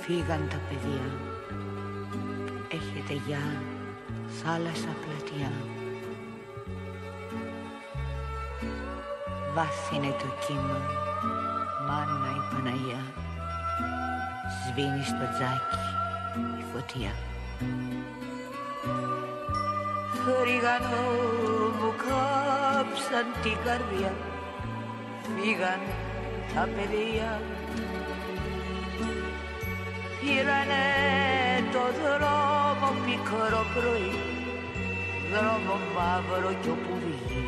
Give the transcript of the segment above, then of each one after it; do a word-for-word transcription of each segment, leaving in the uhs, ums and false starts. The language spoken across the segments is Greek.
φύγαν τα παιδιά. Έχετε γεια, θάλασσα πλατιά. Βάθινε το κύμα, μάνα η Παναγιά. Σβήνει στο τζάκι η φωτιά. Φρίγανο μου κάψαν την καρδιά. Φύγαν τα παιδιά. Πήρανε το δρόμο πικρό πρωί, δρόμο μαύρο κι όπου βγει.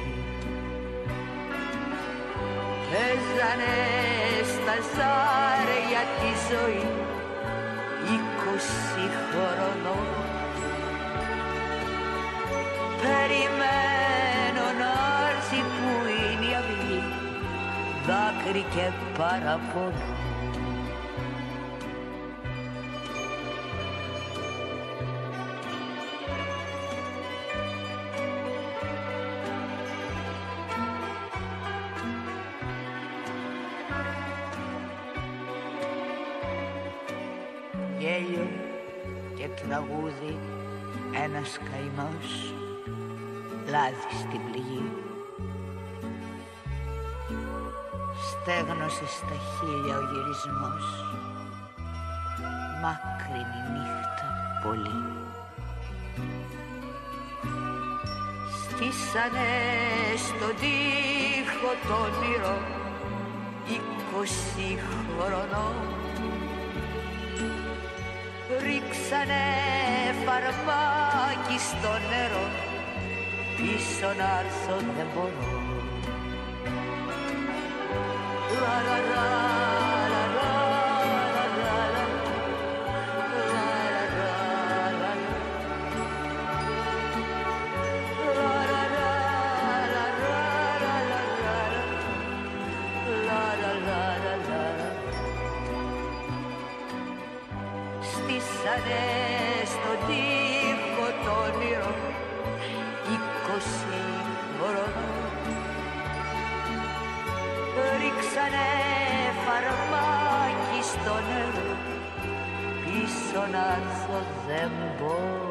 Παίζανε στα ζάρια τη ζωή, είκοσι χρονών. Περιμένω να έρθει που είναι η αυγή, δάκρυ και παραπονό. Γέλιο και τραγούδι, ένας καημός, λάδι στην πληγή. Στέγνωσε στα χείλια ο γυρισμός, μάκρυνη νύχτα πολύ. Στήσανε στον τοίχο το όνειρο, είκοσι χρονών. Ρίξανε φαρμάκι στο νερό, πίσω να έρθω δεν μπορώ. Λα λα λα λα λα λα λα Στήσανε στον τοίχο το όνειρο, είκοσι χρονών. Ρίξανε φαρμάκι στο νερό, πίσω να έρθω δεν μπορώ.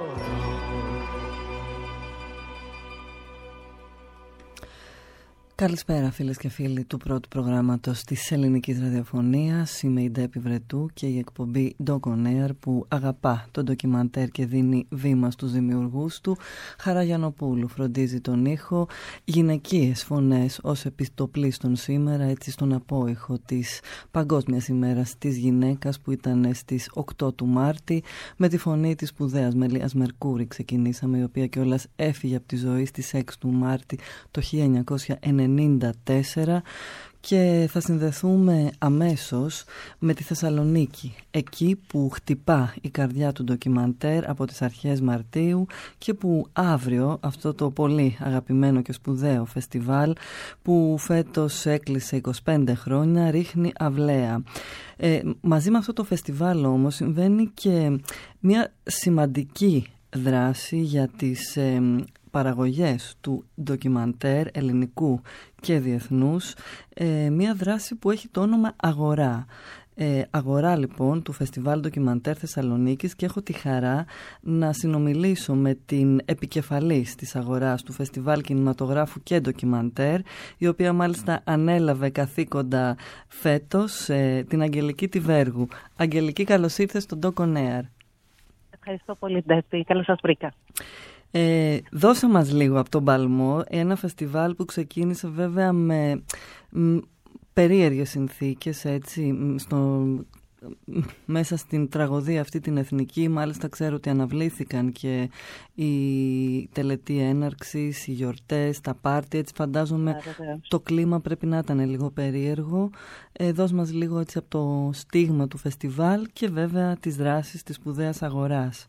Καλησπέρα φίλες και φίλοι του πρώτου προγράμματος της ελληνικής ραδιοφωνίας. Είμαι η Ντέπη Βρετού και η εκπομπή Doc On Air που αγαπά το ντοκιμαντέρ και δίνει βήμα στους δημιουργούς του. Χαρά Γιαννοπούλου φροντίζει τον ήχο, γυναικείες φωνές ως επιστοπλίστων σήμερα, έτσι στον απόϊχο της Παγκόσμιας ημέρας της γυναίκας που ήταν στις οκτώ του Μάρτη. Με τη φωνή της σπουδαίας Μελίας Μερκούρη ξεκινήσαμε, η οποία κιόλας έφυγε από τη ζωή στις έξι του Μάρτη το χίλια εννιακόσια ενενήντα τέσσερα, και θα συνδεθούμε αμέσως με τη Θεσσαλονίκη, εκεί που χτυπά η καρδιά του ντοκιμαντέρ από τις αρχές Μαρτίου και που αύριο αυτό το πολύ αγαπημένο και σπουδαίο φεστιβάλ που φέτος έκλεισε είκοσι πέντε χρόνια ρίχνει αυλαία. Ε, μαζί με αυτό το φεστιβάλ όμως συμβαίνει και μια σημαντική δράση για τις ε, παραγωγές του ντοκιμαντέρ ελληνικού και διεθνούς, ε, μια δράση που έχει το όνομα Αγορά. Ε, αγορά λοιπόν του Φεστιβάλ Ντοκιμαντέρ Θεσσαλονίκης, και έχω τη χαρά να συνομιλήσω με την επικεφαλής της Αγοράς του Φεστιβάλ Κινηματογράφου και Ντοκιμαντέρ, η οποία μάλιστα ανέλαβε καθήκοντα φέτος, ε, την Αγγελική Τιβέργου. Αγγελική, καλώς ήρθες στο Doc On Air. Ευχαριστώ πολύ, Ντέπη. Καλώς σας βρήκα. Ε, δώσε μας λίγο από τον παλμό, ένα φεστιβάλ που ξεκίνησε βέβαια με μ, περίεργες συνθήκες, έτσι, στο, μέσα στην τραγωδία αυτή την εθνική. Μάλιστα ξέρω ότι αναβλήθηκαν και η τελετή έναρξης, οι γιορτές, τα πάρτι, έτσι φαντάζομαι yeah, το κλίμα πρέπει να ήταν λίγο περίεργο. Ε, δώσ' μας λίγο έτσι από το στίγμα του φεστιβάλ και βέβαια τις δράσεις της σπουδαίας Αγοράς.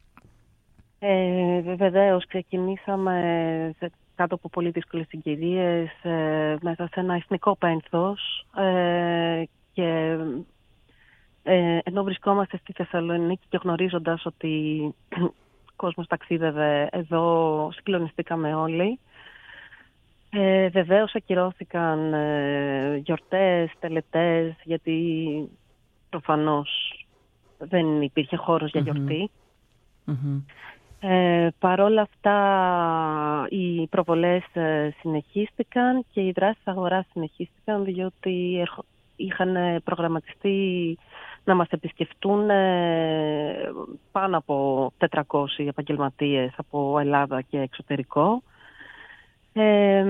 Ε, βεβαίως ξεκινήσαμε σε, κάτω από πολύ δύσκολες συγκυρίες, ε, μέσα σε ένα εθνικό πένθος, ε, και ε, ενώ βρισκόμαστε στη Θεσσαλονίκη και γνωρίζοντας ότι ο κόσμος ταξίδευε εδώ, συγκλονιστήκαμε όλοι. Ε, βεβαίως ακυρώθηκαν ε, γιορτές, τελετές, γιατί προφανώς δεν υπήρχε χώρος για γιορτή. Mm-hmm. Ε, παρόλα αυτά οι προβολές ε, συνεχίστηκαν και οι δράσεις αγοράς συνεχίστηκαν, διότι είχαν προγραμματιστεί να μας επισκεφτούν ε, πάνω από τετρακόσιοι επαγγελματίες από Ελλάδα και εξωτερικό. Ε,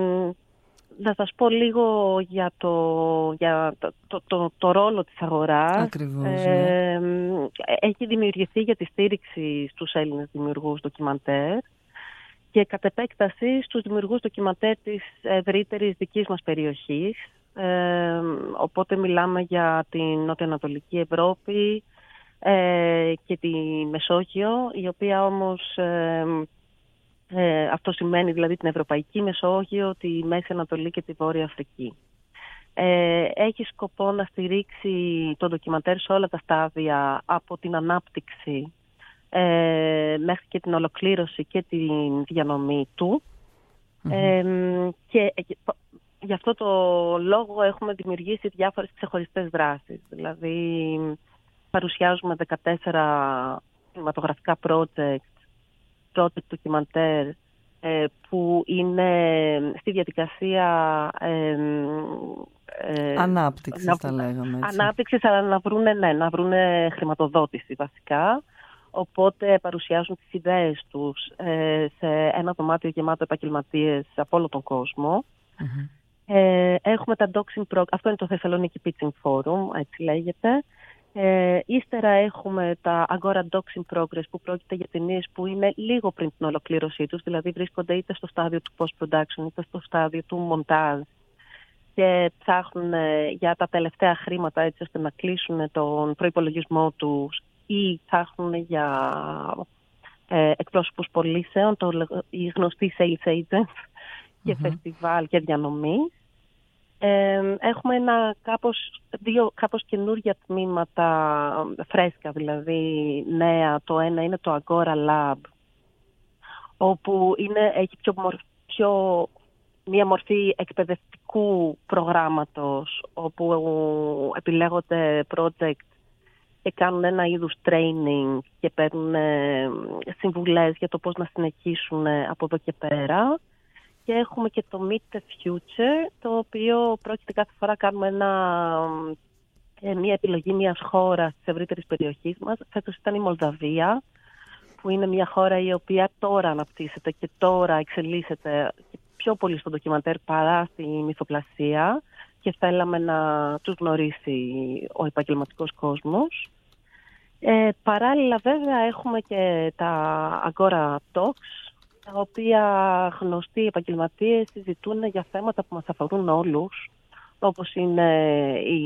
να σας πω λίγο για το, για το, το, το, το ρόλο της αγοράς. Ακριβώς, ε, ναι. Έχει δημιουργηθεί για τη στήριξη στους Έλληνες δημιουργούς ντοκιμαντέρ και κατ' επέκταση στους δημιουργούς ντοκιμαντέρ της ευρύτερης δικής μας περιοχής. Ε, οπότε μιλάμε για την νοτιοανατολική Ευρώπη ε, και τη Μεσόγειο, η οποία όμως... Ε, Ε, αυτό σημαίνει δηλαδή την Ευρωπαϊκή Μεσόγειο, τη Μέση Ανατολή και τη Βόρεια Αφρική. Ε, έχει σκοπό να στηρίξει το ντοκιμαντέρ σε όλα τα στάδια, από την ανάπτυξη ε, μέχρι και την ολοκλήρωση και την διανομή του. Mm-hmm. Ε, και γι' αυτό το λόγο έχουμε δημιουργήσει διάφορες ξεχωριστές δράσεις. Δηλαδή παρουσιάζουμε δεκατέσσερα κινηματογραφικά project project ντοκιμαντέρ ε, που είναι στη διαδικασία ε, ε, ανάπτυξης, να, τα λέγαμε έτσι. Ανάπτυξης, αλλά να βρούνε, ναι, να βρούνε χρηματοδότηση βασικά. Οπότε παρουσιάζουν τις ιδέες τους ε, σε ένα δωμάτιο γεμάτο επαγγελματίες από όλο τον κόσμο. Mm-hmm. Ε, έχουμε τα Doxing Pro, αυτό είναι το Θεσσαλονίκη Pitching Forum, έτσι λέγεται. Ε, ύστερα έχουμε τα Agora Doxing Progress, που πρόκειται για ταινίες που είναι λίγο πριν την ολοκλήρωσή τους, δηλαδή βρίσκονται είτε στο στάδιο του post-production είτε στο στάδιο του montage και ψάχνουν για τα τελευταία χρήματα έτσι ώστε να κλείσουν τον προϋπολογισμό τους ή ψάχνουν για ε, εκπρόσωπους πωλήσεων, το, οι γνωστοί sales agents και mm-hmm. φεστιβάλ και διανομή. Ε, έχουμε ένα κάπως, δύο κάπως καινούργια τμήματα φρέσκα, δηλαδή νέα. Το ένα είναι το Agora Lab, όπου είναι, έχει πιο, πιο μια μορφή εκπαιδευτικού προγράμματος, όπου επιλέγονται project και κάνουν ένα είδους training και παίρνουν συμβουλές για το πώς να συνεχίσουν από εδώ και πέρα. Και έχουμε και το Meet the Future, το οποίο πρόκειται κάθε φορά κάνουμε ένα, μια επιλογή μιας χώρας της ευρύτερης περιοχής μας. Φέτος ήταν η Μολδαβία, που είναι μια χώρα η οποία τώρα αναπτύσσεται και τώρα εξελίσσεται πιο πολύ στο ντοκιμαντέρ παρά στη μυθοπλασία και θέλαμε να τους γνωρίσει ο επαγγελματικός κόσμος. Ε, παράλληλα βέβαια έχουμε και τα Agora Talks, τα οποία γνωστοί επαγγελματίες συζητούν για θέματα που μας αφορούν όλους, όπως είναι η,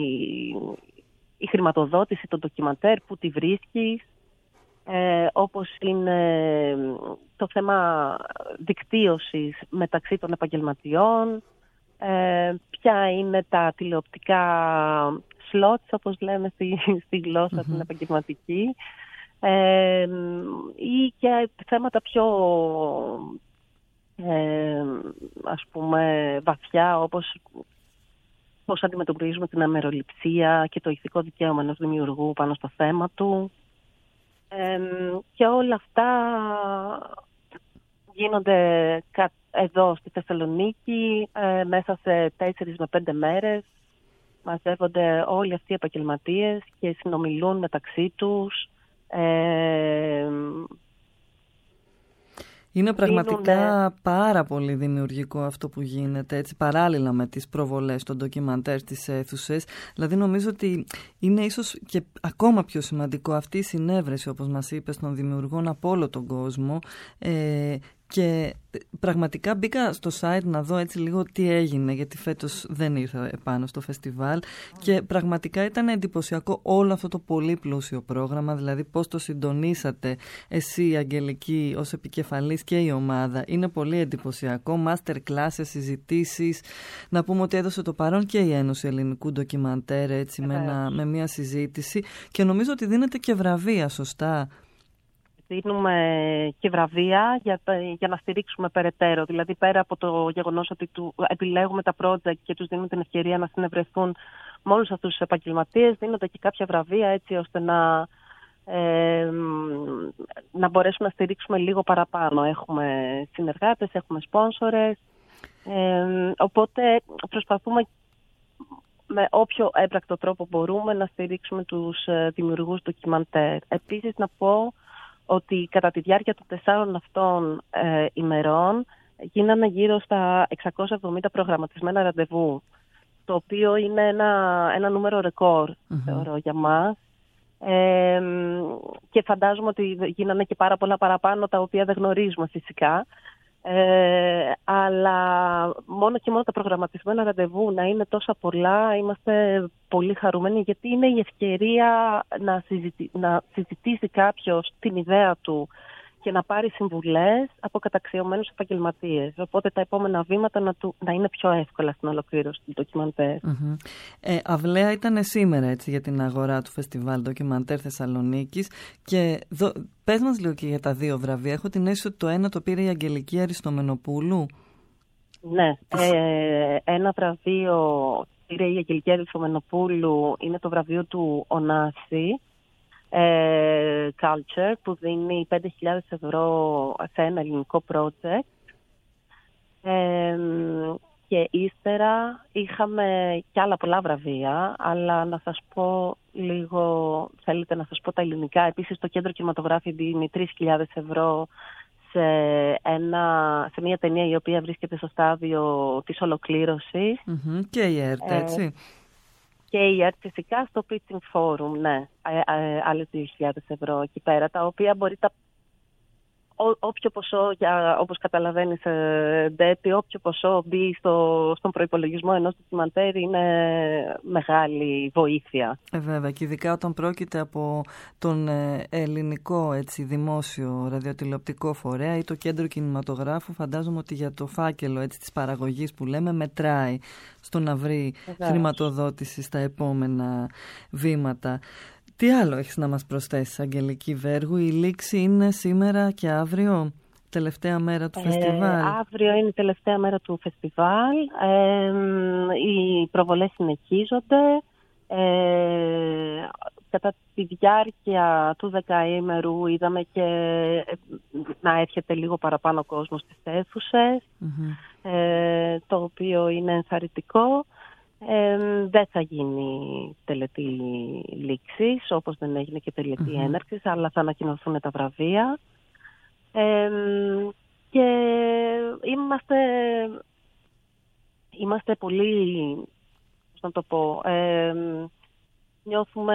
η χρηματοδότηση των ντοκιμαντέρ, που τη βρίσκεις, ε, όπως είναι το θέμα δικτύωσης μεταξύ των επαγγελματιών, ε, ποια είναι τα τηλεοπτικά slots, όπως λέμε στη, στη γλώσσα mm-hmm. την επαγγελματική, Ε, ή και θέματα πιο ε, ας πούμε βαθιά, όπως πώς αντιμετωπίζουμε την αμεροληψία και το ηθικό δικαίωμα ενός δημιουργού πάνω στο θέμα του, ε, και όλα αυτά γίνονται εδώ στη Θεσσαλονίκη ε, μέσα σε τέσσερις με πέντε μέρες. Μαζεύονται όλοι αυτοί οι επαγγελματίες και συνομιλούν μεταξύ τους. Ε, είναι πραγματικά δίνουν... πάρα πολύ δημιουργικό αυτό που γίνεται, έτσι, παράλληλα με τις προβολές των ντοκιμαντέρ στις αίθουσες. Δηλαδή νομίζω ότι είναι ίσως και ακόμα πιο σημαντικό αυτή η συνέβρεση, όπως μας είπες, των δημιουργών από όλο τον κόσμο. Ε, Και πραγματικά μπήκα στο site να δω έτσι λίγο τι έγινε, γιατί φέτος δεν ήρθα επάνω στο φεστιβάλ και πραγματικά ήταν εντυπωσιακό όλο αυτό το πολύ πλούσιο πρόγραμμα, δηλαδή πώς το συντονίσατε εσύ, Αγγελική, ως επικεφαλής και η ομάδα. Είναι πολύ εντυπωσιακό, master classes, συζητήσεις. Να πούμε ότι έδωσε το παρόν και η Ένωση Ελληνικού Ντοκιμαντέρ, έτσι, με, ένα, με μια συζήτηση, και νομίζω ότι δίνεται και βραβεία, σωστά? δίνουμε και βραβεία για, για να στηρίξουμε περαιτέρω. Δηλαδή, πέρα από το γεγονός ότι του, επιλέγουμε τα project και τους δίνουμε την ευκαιρία να συνευρεθούν με όλους αυτούς τους επαγγελματίες, δίνονται και κάποια βραβεία έτσι ώστε να, ε, να μπορέσουμε να στηρίξουμε λίγο παραπάνω. Έχουμε συνεργάτες, έχουμε σπόνσορες, ε, οπότε προσπαθούμε με όποιο έμπρακτο τρόπο μπορούμε να στηρίξουμε τους δημιουργούς ντοκιμαντέρ. Επίσης να πω ότι κατά τη διάρκεια των τεσσάρων αυτών ε, ημερών γίνανε γύρω στα εξακόσια εβδομήντα προγραμματισμένα ραντεβού, το οποίο είναι ένα, ένα νούμερο ρεκόρ, mm-hmm. θεωρώ, για μας. Ε, και φαντάζομαι ότι γίνανε και πάρα πολλά παραπάνω, τα οποία δεν γνωρίζουμε φυσικά. Ε, αλλά μόνο και μόνο τα προγραμματισμένα ραντεβού να είναι τόσα πολλά, είμαστε πολύ χαρούμενοι, γιατί είναι η ευκαιρία να, συζητη... να συζητήσει κάποιος την ιδέα του και να πάρει συμβουλές από καταξιωμένους επαγγελματίες. Οπότε τα επόμενα βήματα να, του... να είναι πιο εύκολα στην ολοκλήρωση του ντοκιμαντέρ. Mm-hmm. Ε, αυλαία ήταν σήμερα έτσι, για την αγορά του Φεστιβάλ Ντοκιμαντέρ Θεσσαλονίκης και δο... πες μας λίγο και για τα δύο βραβεία. Έχω την αίσθηση ότι το ένα το πήρε η Αγγελική Αριστομενοπούλου. Ναι, ε, ένα βραβείο πήρε η Αγγελική Αριστομενοπούλου, είναι το βραβείο του Ωνάση. Ε, Culture, που δίνει πέντε χιλιάδες ευρώ σε ένα ελληνικό project, ε, και ύστερα είχαμε κι άλλα πολλά βραβεία, αλλά να σας πω λίγο, θέλετε να σας πω τα ελληνικά. Επίσης το Κέντρο Κινηματογράφη δίνει τρεις χιλιάδες ευρώ σε, ένα, σε μια ταινία η οποία βρίσκεται στο στάδιο της ολοκλήρωσης. Mm-hmm. Και η ΕΡΤ, έτσι. Ε, Και η ΕΡΤ φυσικά στο Pitching Forum, ναι, άλλες δύο χιλιάδες ευρώ εκεί πέρα, τα οποία μπορεί τα, ό, όποιο ποσό, για, όπως καταλαβαίνεις, Ντέπη, όποιο ποσό μπει στο, στον προϋπολογισμό ενός ντοκιμαντέρ είναι μεγάλη βοήθεια. Ε, βέβαια, και ειδικά όταν πρόκειται από τον ελληνικό έτσι, δημόσιο ραδιοτηλεοπτικό φορέα ή το Κέντρο Κινηματογράφου, φαντάζομαι ότι για το φάκελο έτσι, της παραγωγής που λέμε μετράει στο να βρει Βεβαίως. χρηματοδότηση στα επόμενα βήματα. Τι άλλο έχεις να μας προσθέσεις, Αγγελική Βέργου? Η λήξη είναι σήμερα και αύριο, τελευταία μέρα του ε, φεστιβάλ. Αύριο είναι η τελευταία μέρα του φεστιβάλ. Ε, οι προβολές συνεχίζονται. Ε, κατά τη διάρκεια του δεκαήμερου είδαμε και να έρχεται λίγο παραπάνω κόσμο στις αίθουσες, mm-hmm. ε, το οποίο είναι ενθαρρυντικό. Ε, δεν θα γίνει τελετή λήξης, όπως δεν έγινε και τελετή mm-hmm. έναρξης, αλλά θα ανακοινωθούν τα βραβεία. Ε, και είμαστε, είμαστε πολύ, πώς να το πω, ε, νιώθουμε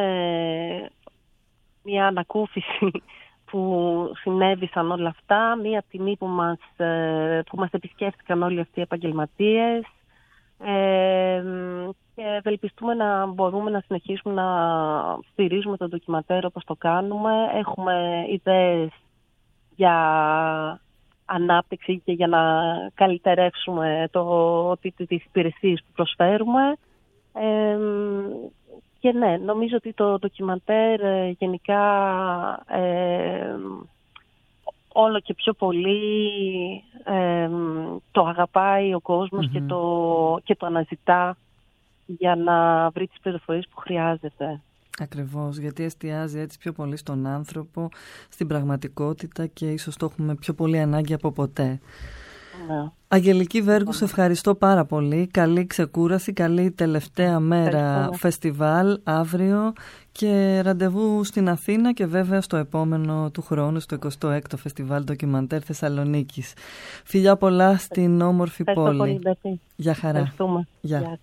μια ανακούφιση που συνέβησαν όλα αυτά, μια τιμή που μας, που μας επισκέφτηκαν όλοι αυτοί οι επαγγελματίες. Ε, και ευελπιστούμε να μπορούμε να συνεχίσουμε να στηρίζουμε το ντοκιμαντέρ όπως το κάνουμε. Έχουμε ιδέες για ανάπτυξη και για να καλυτερεύσουμε το, τις υπηρεσίες που προσφέρουμε. Ε, και ναι, νομίζω ότι το ντοκιμαντέρ γενικά ε, όλο και πιο πολύ ε, το αγαπάει ο κόσμος mm-hmm. και, το, και το αναζητά για να βρει τις πληροφορίες που χρειάζεται. Ακριβώς, γιατί εστιάζει έτσι πιο πολύ στον άνθρωπο, στην πραγματικότητα και ίσως το έχουμε πιο πολύ ανάγκη από ποτέ. Ναι. Αγγελική Βέργου, σε ευχαριστώ πάρα πολύ. Καλή ξεκούραση, καλή τελευταία μέρα φεστιβάλ αύριο και ραντεβού στην Αθήνα και βέβαια στο επόμενο του χρόνου στο εικοστό έκτο Φεστιβάλ Ντοκιμαντέρ Θεσσαλονίκης. Φιλιά πολλά στην όμορφη Ευχαριστώ πόλη. Πολύ, Γεια χαρά. Γεια. Γεια.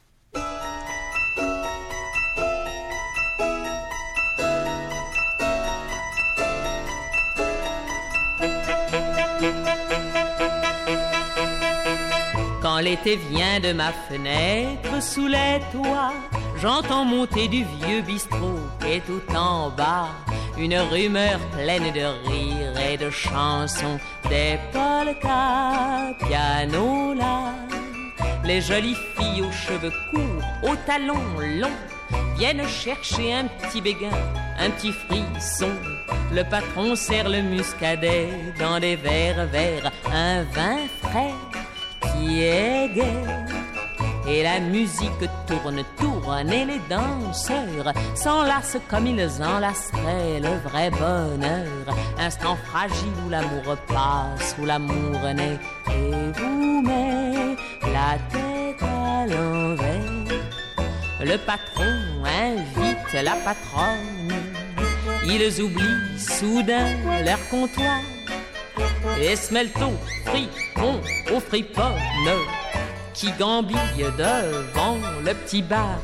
Quand l'été vient de ma fenêtre sous les toits, j'entends monter du vieux bistrot qui est tout en bas une rumeur pleine de rires et de chansons, des polkas, piano là. Les jolies filles aux cheveux courts, aux talons longs, viennent chercher un petit béguin, un petit frisson. Le patron sert le muscadet dans des verres verts, un vin frais qui est gai. Et la musique tourne, tourne, et les danseurs s'enlacent comme ils enlaceraient le vrai bonheur. Instant fragile où l'amour passe, où l'amour naît, et vous met la tête à l'envers. Le patron invite la patronne, ils oublient soudain leur comptoir et se mêlent au fripon, aux friponnes qui gambillent devant le petit bar.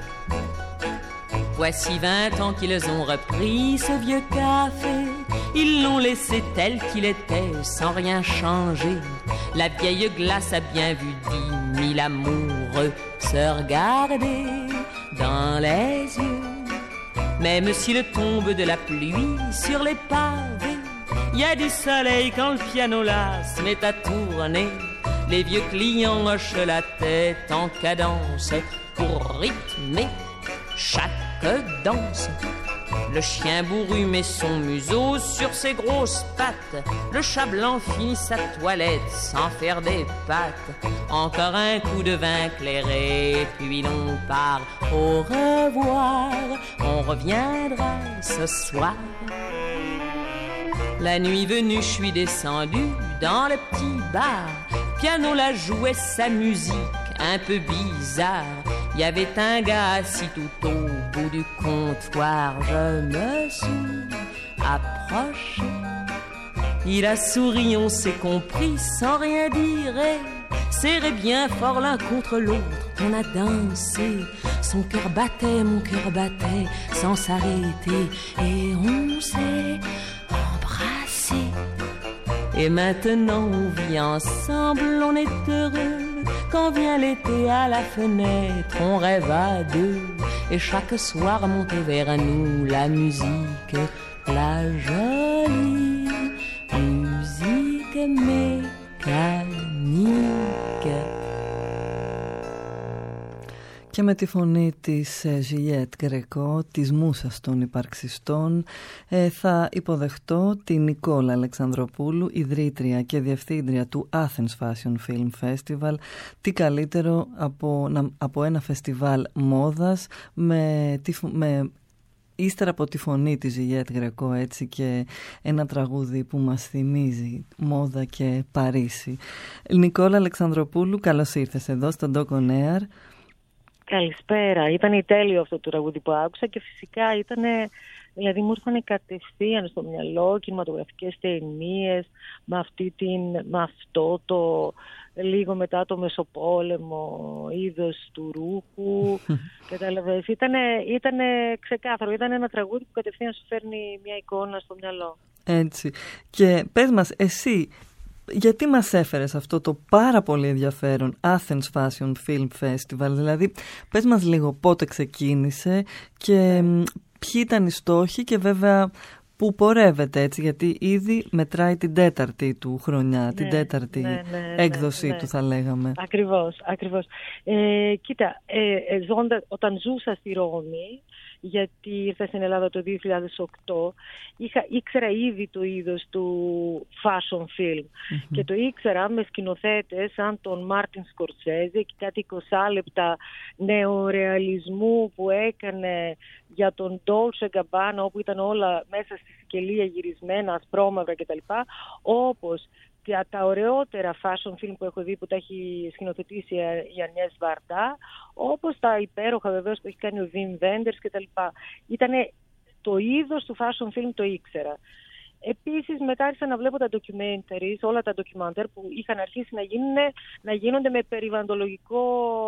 Voici vingt ans qu'ils ont repris ce vieux café. Ils l'ont laissé tel qu'il était, sans rien changer. La vieille glace a bien vu dix mille amoureux se regarder dans les yeux. Même s'il tombe de la pluie sur les pavés, y a du soleil quand le piano là se met à tourner. Les vieux clients hochent la tête en cadence pour rythmer chaque danse. Le chien bourru met son museau sur ses grosses pattes. Le chat blanc finit sa toilette sans faire des pattes. Encore un coup de vin clairé, puis l'on part. Au revoir, on reviendra ce soir. La nuit venue, je suis descendu dans le petit bar. Piano là jouait sa musique un peu bizarre. Il y avait un gars assis tout au bout du comptoir. Je me suis approché. Il a souri, on s'est compris sans rien dire. Et serré bien fort l'un contre l'autre, on a dansé. Son cœur battait, mon cœur battait sans s'arrêter. Et on s'est embrassé. Et maintenant on vit ensemble, on est heureux. Quand vient l'été à la fenêtre, on rêve à deux. Et chaque soir monte vers nous la musique, la jolie musique mécanique. Και με τη φωνή της Ζιλιέτ Γκρεκό, της μούσας των υπαρξιστών, θα υποδεχτώ την Νικόλα Αλεξανδροπούλου, ιδρύτρια και διευθύντρια του Athens Fashion Film Festival. Τι καλύτερο από, από ένα φεστιβάλ μόδας με, με ύστερα από τη φωνή της Ζιλιέτ Γκρεκό, έτσι, και ένα τραγούδι που μας θυμίζει μόδα και Παρίσι. Νικόλα Αλεξανδροπούλου, καλώς ήρθες εδώ στο Doc On Air. Καλησπέρα. Ήταν τέλειο αυτό το τραγούδι που άκουσα και φυσικά ήταν, δηλαδή μου ήρθαν κατευθείαν στο μυαλό κινηματογραφικές ταινίες με, αυτή την, με αυτό το λίγο μετά το Μεσοπόλεμο είδος του ρούχου. Κατάλαβες, ήταν, ήταν ξεκάθαρο, ήταν ένα τραγούδι που κατευθείαν σου φέρνει μια εικόνα στο μυαλό. Έτσι. Και πες μας εσύ, γιατί μας έφερες αυτό το πάρα πολύ ενδιαφέρον Athens Fashion Film Festival, δηλαδή πες μας λίγο πότε ξεκίνησε και ποιοι ήταν οι στόχοι και βέβαια που πορεύεται, έτσι, γιατί ήδη μετράει την τέταρτη του χρονιά, ναι, την τέταρτη ναι, ναι, έκδοση ναι, ναι. του θα λέγαμε. Ακριβώς, ακριβώς. Ε, κοίτα, ε, ε, ζώντα, όταν ζούσα στη Ρώμη, γιατί ήρθα στην Ελλάδα το δύο χιλιάδες οκτώ, είχα, ήξερα ήδη το είδος του fashion film mm-hmm. και το ήξερα με σκηνοθέτες σαν τον Μάρτιν Σκορσέζε και κάτι είκοσι λεπτά νεορεαλισμού που έκανε για τον Dolce Gabbana, όπου ήταν όλα μέσα στη Σικελία γυρισμένα, ασπρόμαυρα κτλ. Όπως και τα ωραιότερα fashion film που έχω δει που τα έχει σκηνοθετήσει η Ανιές Βαρντά, όπως τα υπέροχα βεβαίως που έχει κάνει ο Wim Wenders κτλ. Ήτανε το είδος του fashion film, το ήξερα. Επίσης μετά άρχισα να βλέπω τα documentaries, όλα τα ντοκιμαντέρ που είχαν αρχίσει να, γίνουν, να γίνονται με περιβαλλοντολογικό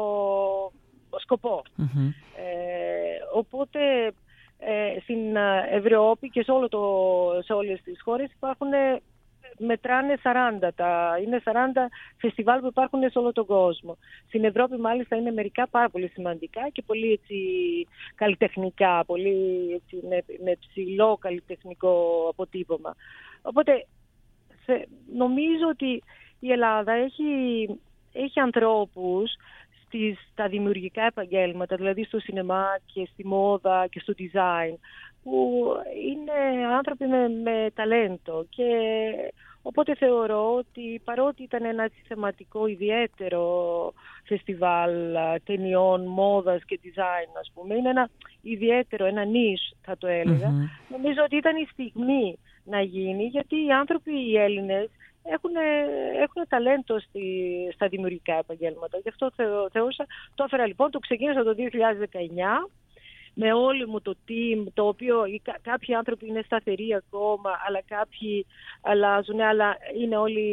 σκοπό. Mm-hmm. Ε, οπότε ε, στην Ευρώπη και σε, όλο το, σε όλες τις χώρες υπάρχουν, μετράνε σαράντα, τα, είναι σαράντα φεστιβάλ που υπάρχουν σε όλο τον κόσμο. Στην Ευρώπη μάλιστα είναι μερικά πάρα πολύ σημαντικά και πολύ έτσι, καλλιτεχνικά, πολύ έτσι, με, με ψηλό καλλιτεχνικό αποτύπωμα. Οπότε σε, νομίζω ότι η Ελλάδα έχει, έχει ανθρώπους στις, στα δημιουργικά επαγγέλματα, δηλαδή στο σινεμά και στη μόδα και στο design, που είναι άνθρωποι με, με ταλέντο, και οπότε θεωρώ ότι παρότι ήταν ένα θεματικό ιδιαίτερο φεστιβάλ ταινιών, μόδας και design, ας πούμε, είναι ένα ιδιαίτερο, ένα niche θα το έλεγα, mm-hmm. νομίζω ότι ήταν η στιγμή να γίνει, γιατί οι άνθρωποι, οι Έλληνες, έχουν, έχουν ταλέντο στη, στα δημιουργικά επαγγέλματα. Γι' αυτό θεω, θεώρησα, το έφερα λοιπόν, το ξεκίνησα το δύο χιλιάδες δεκαεννιά, με όλο μου το team, το οποίο κά, κάποιοι άνθρωποι είναι σταθεροί ακόμα, αλλά κάποιοι αλλάζουν, αλλά είναι όλοι,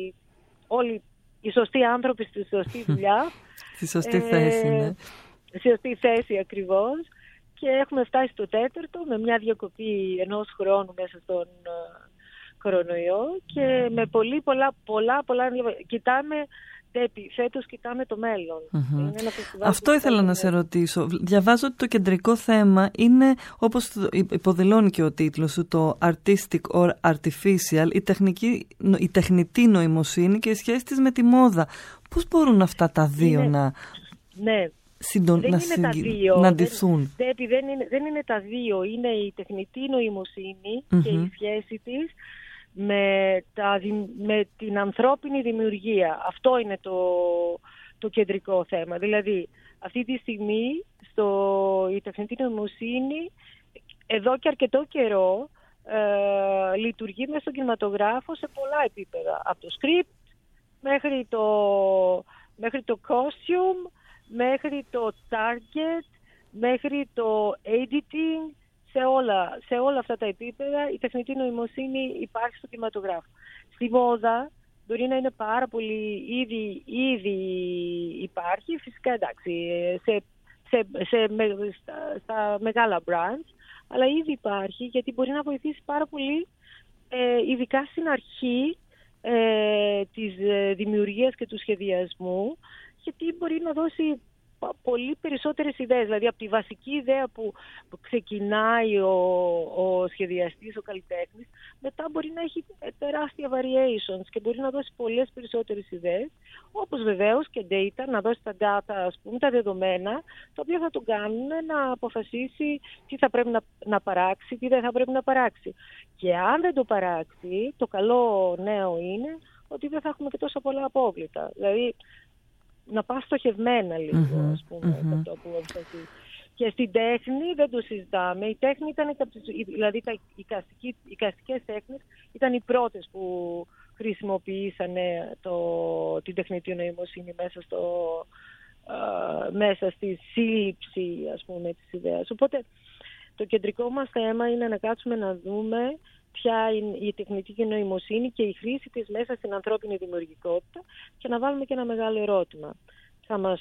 όλοι οι σωστοί άνθρωποι στη σωστή δουλειά. Στη σωστή θέση, ναι. Στη σωστή θέση ακριβώς. Και έχουμε φτάσει στο τέταρτο, με μια διακοπή ενός χρόνου μέσα στον uh, κορονοϊό, και με πολύ πολλά, πολλά, πολλά, κοιτάμε, φέτος κοιτάμε το μέλλον. Mm-hmm. Είναι ένα Αυτό ήθελα να σε ρωτήσω. Διαβάζω ότι το κεντρικό θέμα είναι, όπως υποδηλώνει και ο τίτλος σου, το artistic or artificial, η, τεχνική, η τεχνητή νοημοσύνη και η σχέση της με τη μόδα. Πώς μπορούν αυτά τα δύο είναι, να... Ναι. Συντον... Δεν να, είναι τα δύο. να αντιθούν. Δεν, δεν, είναι, δεν είναι τα δύο. Είναι η τεχνητή νοημοσύνη mm-hmm. και η σχέση της με, τα, με την ανθρώπινη δημιουργία. Αυτό είναι το, το κεντρικό θέμα. Δηλαδή, αυτή τη στιγμή στο, η τεχνητή νοημοσύνη εδώ και αρκετό καιρό ε, λειτουργεί μέσα στον κινηματογράφο σε πολλά επίπεδα. Από το script μέχρι το, μέχρι το costume, μέχρι το target, μέχρι το editing, σε όλα, σε όλα αυτά τα επίπεδα η τεχνητή νοημοσύνη υπάρχει στο κινηματογράφο. Στη μόδα μπορεί να είναι πάρα πολύ, ήδη, ήδη υπάρχει, φυσικά εντάξει, σε, σε, σε, στα, στα μεγάλα brands, αλλά ήδη υπάρχει, γιατί μπορεί να βοηθήσει πάρα πολύ, ε, ειδικά στην αρχή ε, της δημιουργίας και του σχεδιασμού, γιατί μπορεί να δώσει πολύ περισσότερες ιδέες. Δηλαδή από τη βασική ιδέα που, που ξεκινάει ο, ο σχεδιαστής, ο καλλιτέχνης, μετά μπορεί να έχει τεράστια variations και μπορεί να δώσει πολλές περισσότερες ιδέες, όπως βεβαίως και data, να δώσει τα data, ας πούμε, τα δεδομένα, τα οποία θα τον κάνουν να αποφασίσει τι θα πρέπει να, να παράξει, τι δεν θα πρέπει να παράξει. Και αν δεν το παράξει, το καλό νέο είναι ότι δεν θα έχουμε και τόσα πολλά απόβλητα. Δηλαδή, να πας στοχευμένα λίγο, mm-hmm, ας πούμε, mm-hmm. αυτό που αποφασίζει. Και στην τέχνη δεν το συζητάμε. Η τέχνη ήταν, δηλαδή τα, οι, καστικοί, οι καστικές τέχνες ήταν οι πρώτες που χρησιμοποιήσανε το, την τεχνητή νοημοσύνη μέσα, στο, α, μέσα στη σύλληψη, ας πούμε, της ιδέας. Οπότε το κεντρικό μας θέμα είναι να κάτσουμε να δούμε ποια είναι η τεχνητή νοημοσύνη και η χρήση της μέσα στην ανθρώπινη δημιουργικότητα, και να βάλουμε και ένα μεγάλο ερώτημα. Θα μας,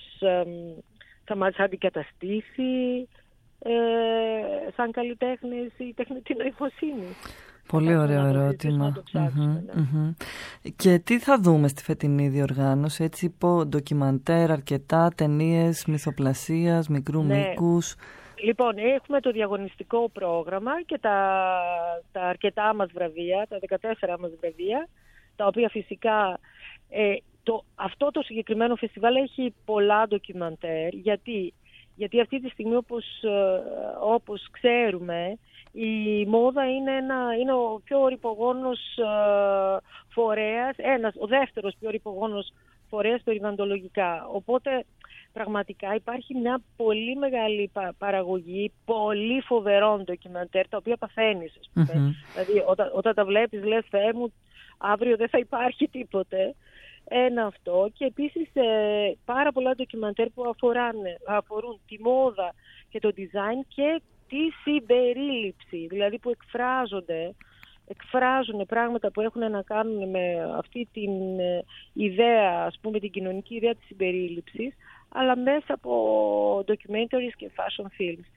θα μας αντικαταστήσει ε, σαν καλλιτέχνες η τεχνητή νοημοσύνη? Πολύ ωραίο ερώτημα. Mm-hmm, mm-hmm. Και τι θα δούμε στη φετινή διοργάνωση? Έτσι πω ντοκιμαντέρ, αρκετά ταινίες μυθοπλασίας, μικρού ναι. μήκους. Λοιπόν, έχουμε το διαγωνιστικό πρόγραμμα και τα, τα αρκετά μας βραβεία, τα δεκατέσσερα μας βραβεία, τα οποία φυσικά ε, το, αυτό το συγκεκριμένο φεστιβάλ έχει πολλά ντοκιμαντέρ. Γιατί, γιατί αυτή τη στιγμή, όπως, ε, όπως ξέρουμε, η μόδα είναι, ένα, είναι ο πιο ρυπογόνος ε, φορέας, ένας, ο δεύτερος πιο ρυπογόνος φορέας περιβαλλοντολογικά. Οπότε πραγματικά υπάρχει μια πολύ μεγάλη παραγωγή πολύ φοβερών ντοκιμαντέρ, τα οποία παθαίνεις, ας πούμε. Mm-hmm. Δηλαδή όταν, όταν τα βλέπεις λες, Θεέ μου, αύριο δεν θα υπάρχει τίποτε. Ένα αυτό. Και επίσης ε, πάρα πολλά ντοκιμαντέρ που αφοράνε, αφορούν τη μόδα και το design και τη συμπερίληψη, δηλαδή που εκφράζονται εκφράζουν πράγματα που έχουν να κάνουν με αυτή την ιδέα, ας πούμε, την κοινωνική ιδέα της συμπερίληψης, αλλά μέσα από documentaries και fashion films.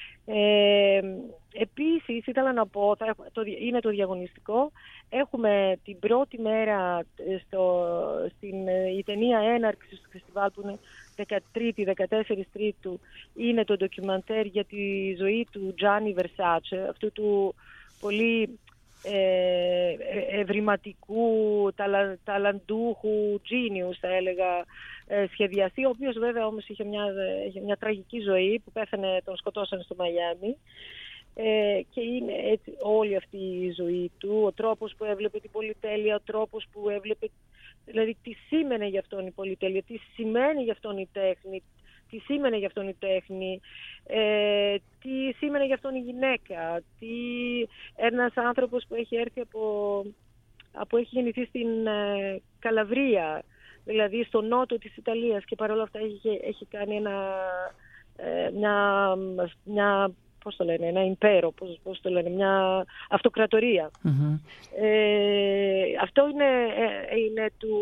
Ε, επίσης, ήθελα να πω, θα, το, είναι το διαγωνιστικό, έχουμε την πρώτη μέρα στο, στην η ταινία έναρξης του φεστιβάλ, που είναι δεκατρείς δεκατέσσερις Τρίτου, είναι το ντοκιμαντέρ για τη ζωή του Gianni Versace, αυτού του πολύ Ε, ευρηματικού, ταλα, ταλαντούχου, genius θα έλεγα, ε, σχεδιαστή, ο οποίος βέβαια όμως είχε μια, είχε μια τραγική ζωή, που πέθανε, τον σκοτώσανε στο Μαϊάμι. Ε, και είναι έτσι όλη αυτή η ζωή του, ο τρόπος που έβλεπε την πολυτέλεια, ο τρόπος που έβλεπε, δηλαδή τι σήμαινε για αυτόν η πολυτέλεια, τι σημαίνει για αυτόν η τέχνη, τι σήμαινε για αυτόν η τέχνη, ε, τι σήμαινε για αυτόν η γυναίκα, τι ένας άνθρωπος που έχει έρθει από, από έχει γεννηθεί στην ε, Καλαβρία, δηλαδή στο νότο της Ιταλίας, και παρόλα αυτά έχει, έχει κάνει ένα, ε, μια, μια πώς το λένε, ένα ιμπέρο, πώς, πώς το λένε, μια αυτοκρατορία. Mm-hmm. Ε, αυτό είναι, ε, είναι του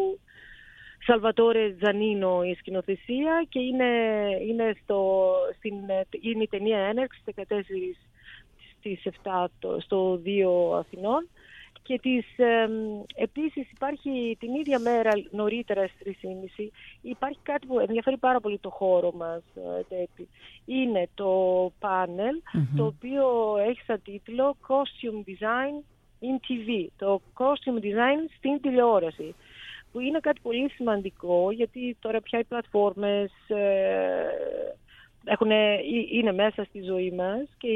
Σαλβατόρε Τζανίνο η σκηνοθεσία και είναι, είναι, στο, στην, είναι η ταινία έναρξης δεκατέσσερις στις επτά στο δύο Αθηνών. Και τις, ε, επίσης υπάρχει την ίδια μέρα νωρίτερα στις τρεις και μισή υπάρχει κάτι που ενδιαφέρει πάρα πολύ το χώρο μας, ε, είναι το πάνελ, mm-hmm. το οποίο έχει σαν τίτλο Costume Design in τι βι, το Costume Design στην τηλεόραση, που είναι κάτι πολύ σημαντικό, γιατί τώρα πια οι πλατφόρμες ε, έχουν, είναι μέσα στη ζωή μας και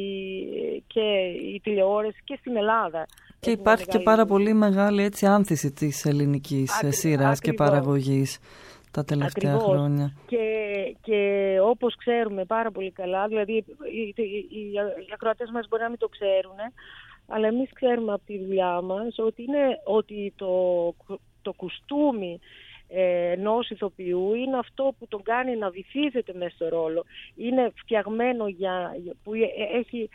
η, και η τηλεόραση και στην Ελλάδα. Και υπάρχει και πάρα πολύ μεγάλη έτσι άνθηση της ελληνικής Ακρι... σειράς και παραγωγής τα τελευταία Ακριβώς. χρόνια. Και, και όπως ξέρουμε πάρα πολύ καλά, δηλαδή οι, οι, οι, οι ακροατές μας μπορεί να μην το ξέρουν, αλλά εμείς ξέρουμε από τη δουλειά μας ότι, είναι, ότι το, το κουστούμι ε, ενός ηθοποιού είναι αυτό που τον κάνει να βυθίζεται μέσα στο ρόλο. Είναι φτιαγμένο για, που έχει,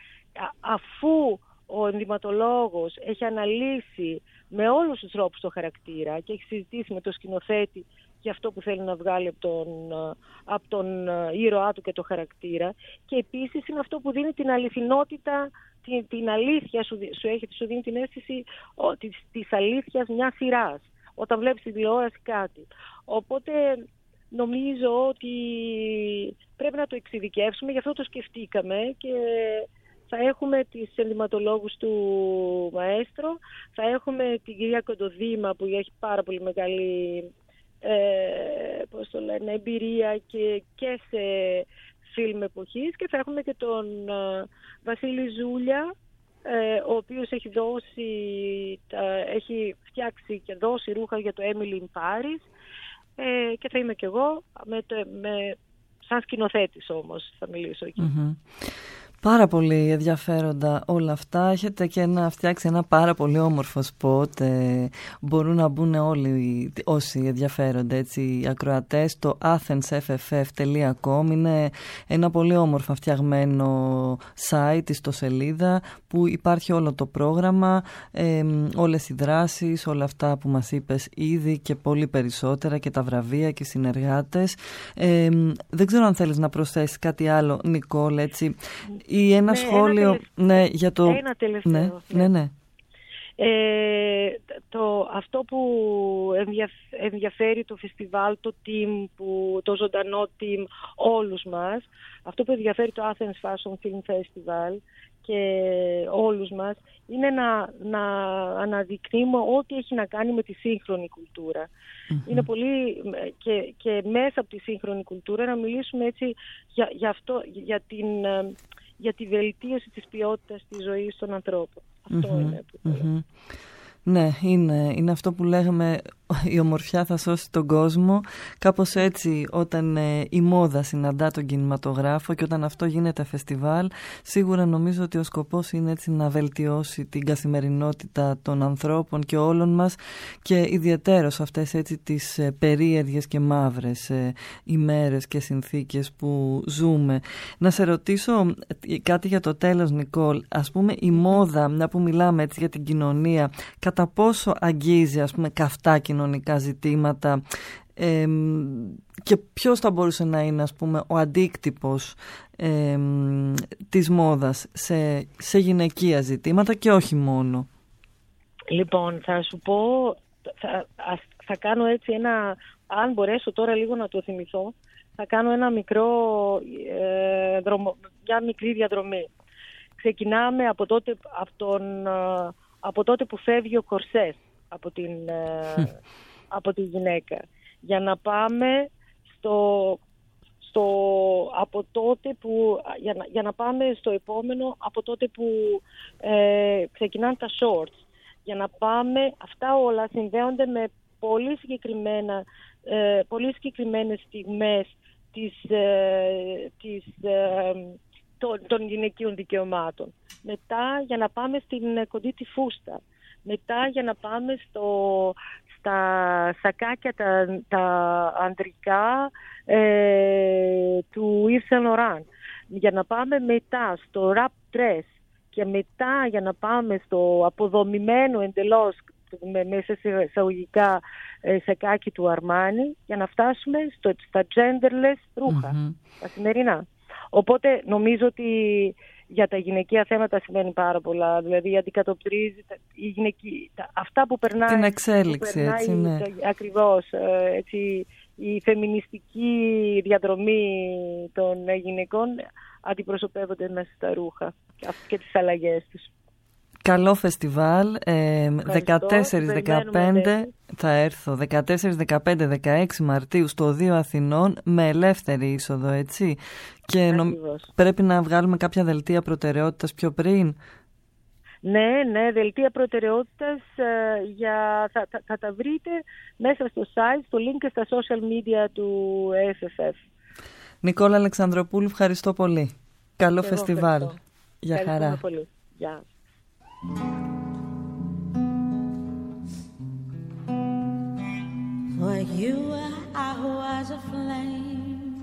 αφού ο ενδυματολόγος έχει αναλύσει με όλους τους τρόπους το χαρακτήρα και έχει συζητήσει με τον σκηνοθέτη για αυτό που θέλει να βγάλει από τον, από τον ήρωά του και το χαρακτήρα, και επίσης είναι αυτό που δίνει την αληθινότητα, την, την αλήθεια σου, σου, έχει, σου δίνει την αίσθηση ο, της, της αλήθειας μιας σειράς όταν βλέπεις στην τηλεόραση κάτι. Οπότε νομίζω ότι πρέπει να το εξειδικεύσουμε, γι' αυτό το σκεφτήκαμε και θα έχουμε τις ενδυματολόγους του Μαέστρο, θα έχουμε την κυρία Κοντοδήμα που έχει πάρα πολύ μεγάλη ε, πώς το λένε, εμπειρία και, και σε φιλμ εποχής, και θα έχουμε και τον ε, Βασίλη Ζούλια, ε, ο οποίος έχει δώσει, τα, έχει φτιάξει και δώσει ρούχα για το Emily in Paris, ε, και θα είμαι κι εγώ με, το, με, σαν σκηνοθέτης όμως θα μιλήσω εκεί. Mm-hmm. Πάρα πολύ ενδιαφέροντα όλα αυτά. Έχετε και να φτιάξει ένα πάρα πολύ όμορφο σποτ. Ε, μπορούν να μπουν όλοι όσοι ενδιαφέρονται, έτσι, οι ακροατές, το athens f f f dot com. Είναι ένα πολύ όμορφα φτιαγμένο site, ιστοσελίδα, που υπάρχει όλο το πρόγραμμα, ε, όλες οι δράσεις, όλα αυτά που μας είπες ήδη και πολύ περισσότερα, και τα βραβεία και οι συνεργάτες. Ε, δεν ξέρω αν θέλεις να προσθέσεις κάτι άλλο, Νικόλ, έτσι, ή ένα ναι, σχόλιο ένα τελευ... ναι, για το... Ένα τελευταίο. Ναι, ναι, ναι. Ε, το, αυτό που ενδιαφέρει το φεστιβάλ, το team, που, το ζωντανό team, όλους μας, αυτό που ενδιαφέρει το Athens Fashion Film Festival και όλους μας, είναι να, να αναδεικνύουμε ό,τι έχει να κάνει με τη σύγχρονη κουλτούρα. Mm-hmm. Είναι πολύ, και, και μέσα από τη σύγχρονη κουλτούρα να μιλήσουμε έτσι για, για, αυτό, για, την, για τη βελτίωση της ποιότητας της ζωής των ανθρώπων. Αυτό mm-hmm. είναι που mm-hmm. Ναι, είναι, είναι αυτό που λέγαμε, η ομορφιά θα σώσει τον κόσμο. Κάπως έτσι, όταν ε, η μόδα συναντά τον κινηματογράφο και όταν αυτό γίνεται φεστιβάλ, σίγουρα νομίζω ότι ο σκοπός είναι έτσι να βελτιώσει την καθημερινότητα των ανθρώπων και όλων μας, και ιδιαιτέρως αυτές έτσι τις ε, περίεργες και μαύρες ε, ημέρες και συνθήκες που ζούμε. Να σε ρωτήσω κάτι για το τέλος, Νικόλ. Ας πούμε, η μόδα, μια που μιλάμε έτσι για την κοινωνία, κατά πόσο αγγίζει, ας πούμε, καυτά κοινωνικά ζητήματα, ε, και ποιος θα μπορούσε να είναι, ας πούμε, ο αντίκτυπος ε, της μόδας σε, σε γυναικεία ζητήματα και όχι μόνο. Λοιπόν, θα σου πω, θα, θα κάνω έτσι ένα, αν μπορέσω τώρα λίγο να το θυμηθώ, θα κάνω ένα μικρό, ε, δρομο, μια μικρή διαδρομή. Ξεκινάμε από τότε, από τον... από τότε που φεύγει ο κορσές από, την, από τη γυναίκα, για να πάμε στο, στο, από τότε που, για να, για να πάμε στο επόμενο, από τότε που ε, ξεκινάνε τα shorts. Για να πάμε, αυτά όλα συνδέονται με πολύ, συγκεκριμένα, ε, πολύ συγκεκριμένες στιγμές της, ε, της, ε, των, των γυναικείων δικαιωμάτων. Μετά για να πάμε στην κοντή τη φούστα. Μετά για να πάμε στο, στα σακάκια τα, τα ανδρικά ε, του Yves Saint Laurent. Για να πάμε μετά στο rap dress και μετά για να πάμε στο αποδομημένο εντελώς με, μέσα σε εισαγωγικά ε, σακάκι του Αρμάνι, για να φτάσουμε στο, στα genderless ρούχα, mm-hmm. τα σημερινά. Οπότε νομίζω ότι για τα γυναικεία θέματα σημαίνει πάρα πολλά. Δηλαδή αντικατοπτρίζει τα, η γυναική, τα, αυτά που περνάει. Την εξέλιξη, περνάει, έτσι, ναι. Ακριβώς, έτσι, η φεμινιστική διαδρομή των γυναικών αντιπροσωπεύονται μέσα στα ρούχα και τις αλλαγές τους. Καλό φεστιβάλ, ε, δεκατέσσερις δεκαπέντε θα έρθω, δεκατέσσερις δεκαπέντε δεκαέξι Μαρτίου στο Οδείο Αθηνών με ελεύθερη είσοδο, έτσι. Και νο... πρέπει να βγάλουμε κάποια δελτία προτεραιότητας πιο πριν. Ναι, ναι, δελτία προτεραιότητας ε, για, θα, θα, θα τα βρείτε μέσα στο site, στο link και στα social media του Εφ Εφ Εφ. Νικόλα Αλεξανδροπούλου, ευχαριστώ πολύ. Καλό Εγώ φεστιβάλ. Ευχαριστώ. Για ευχαριστώ χαρά. Πολύ. Γεια. For you I was a flame.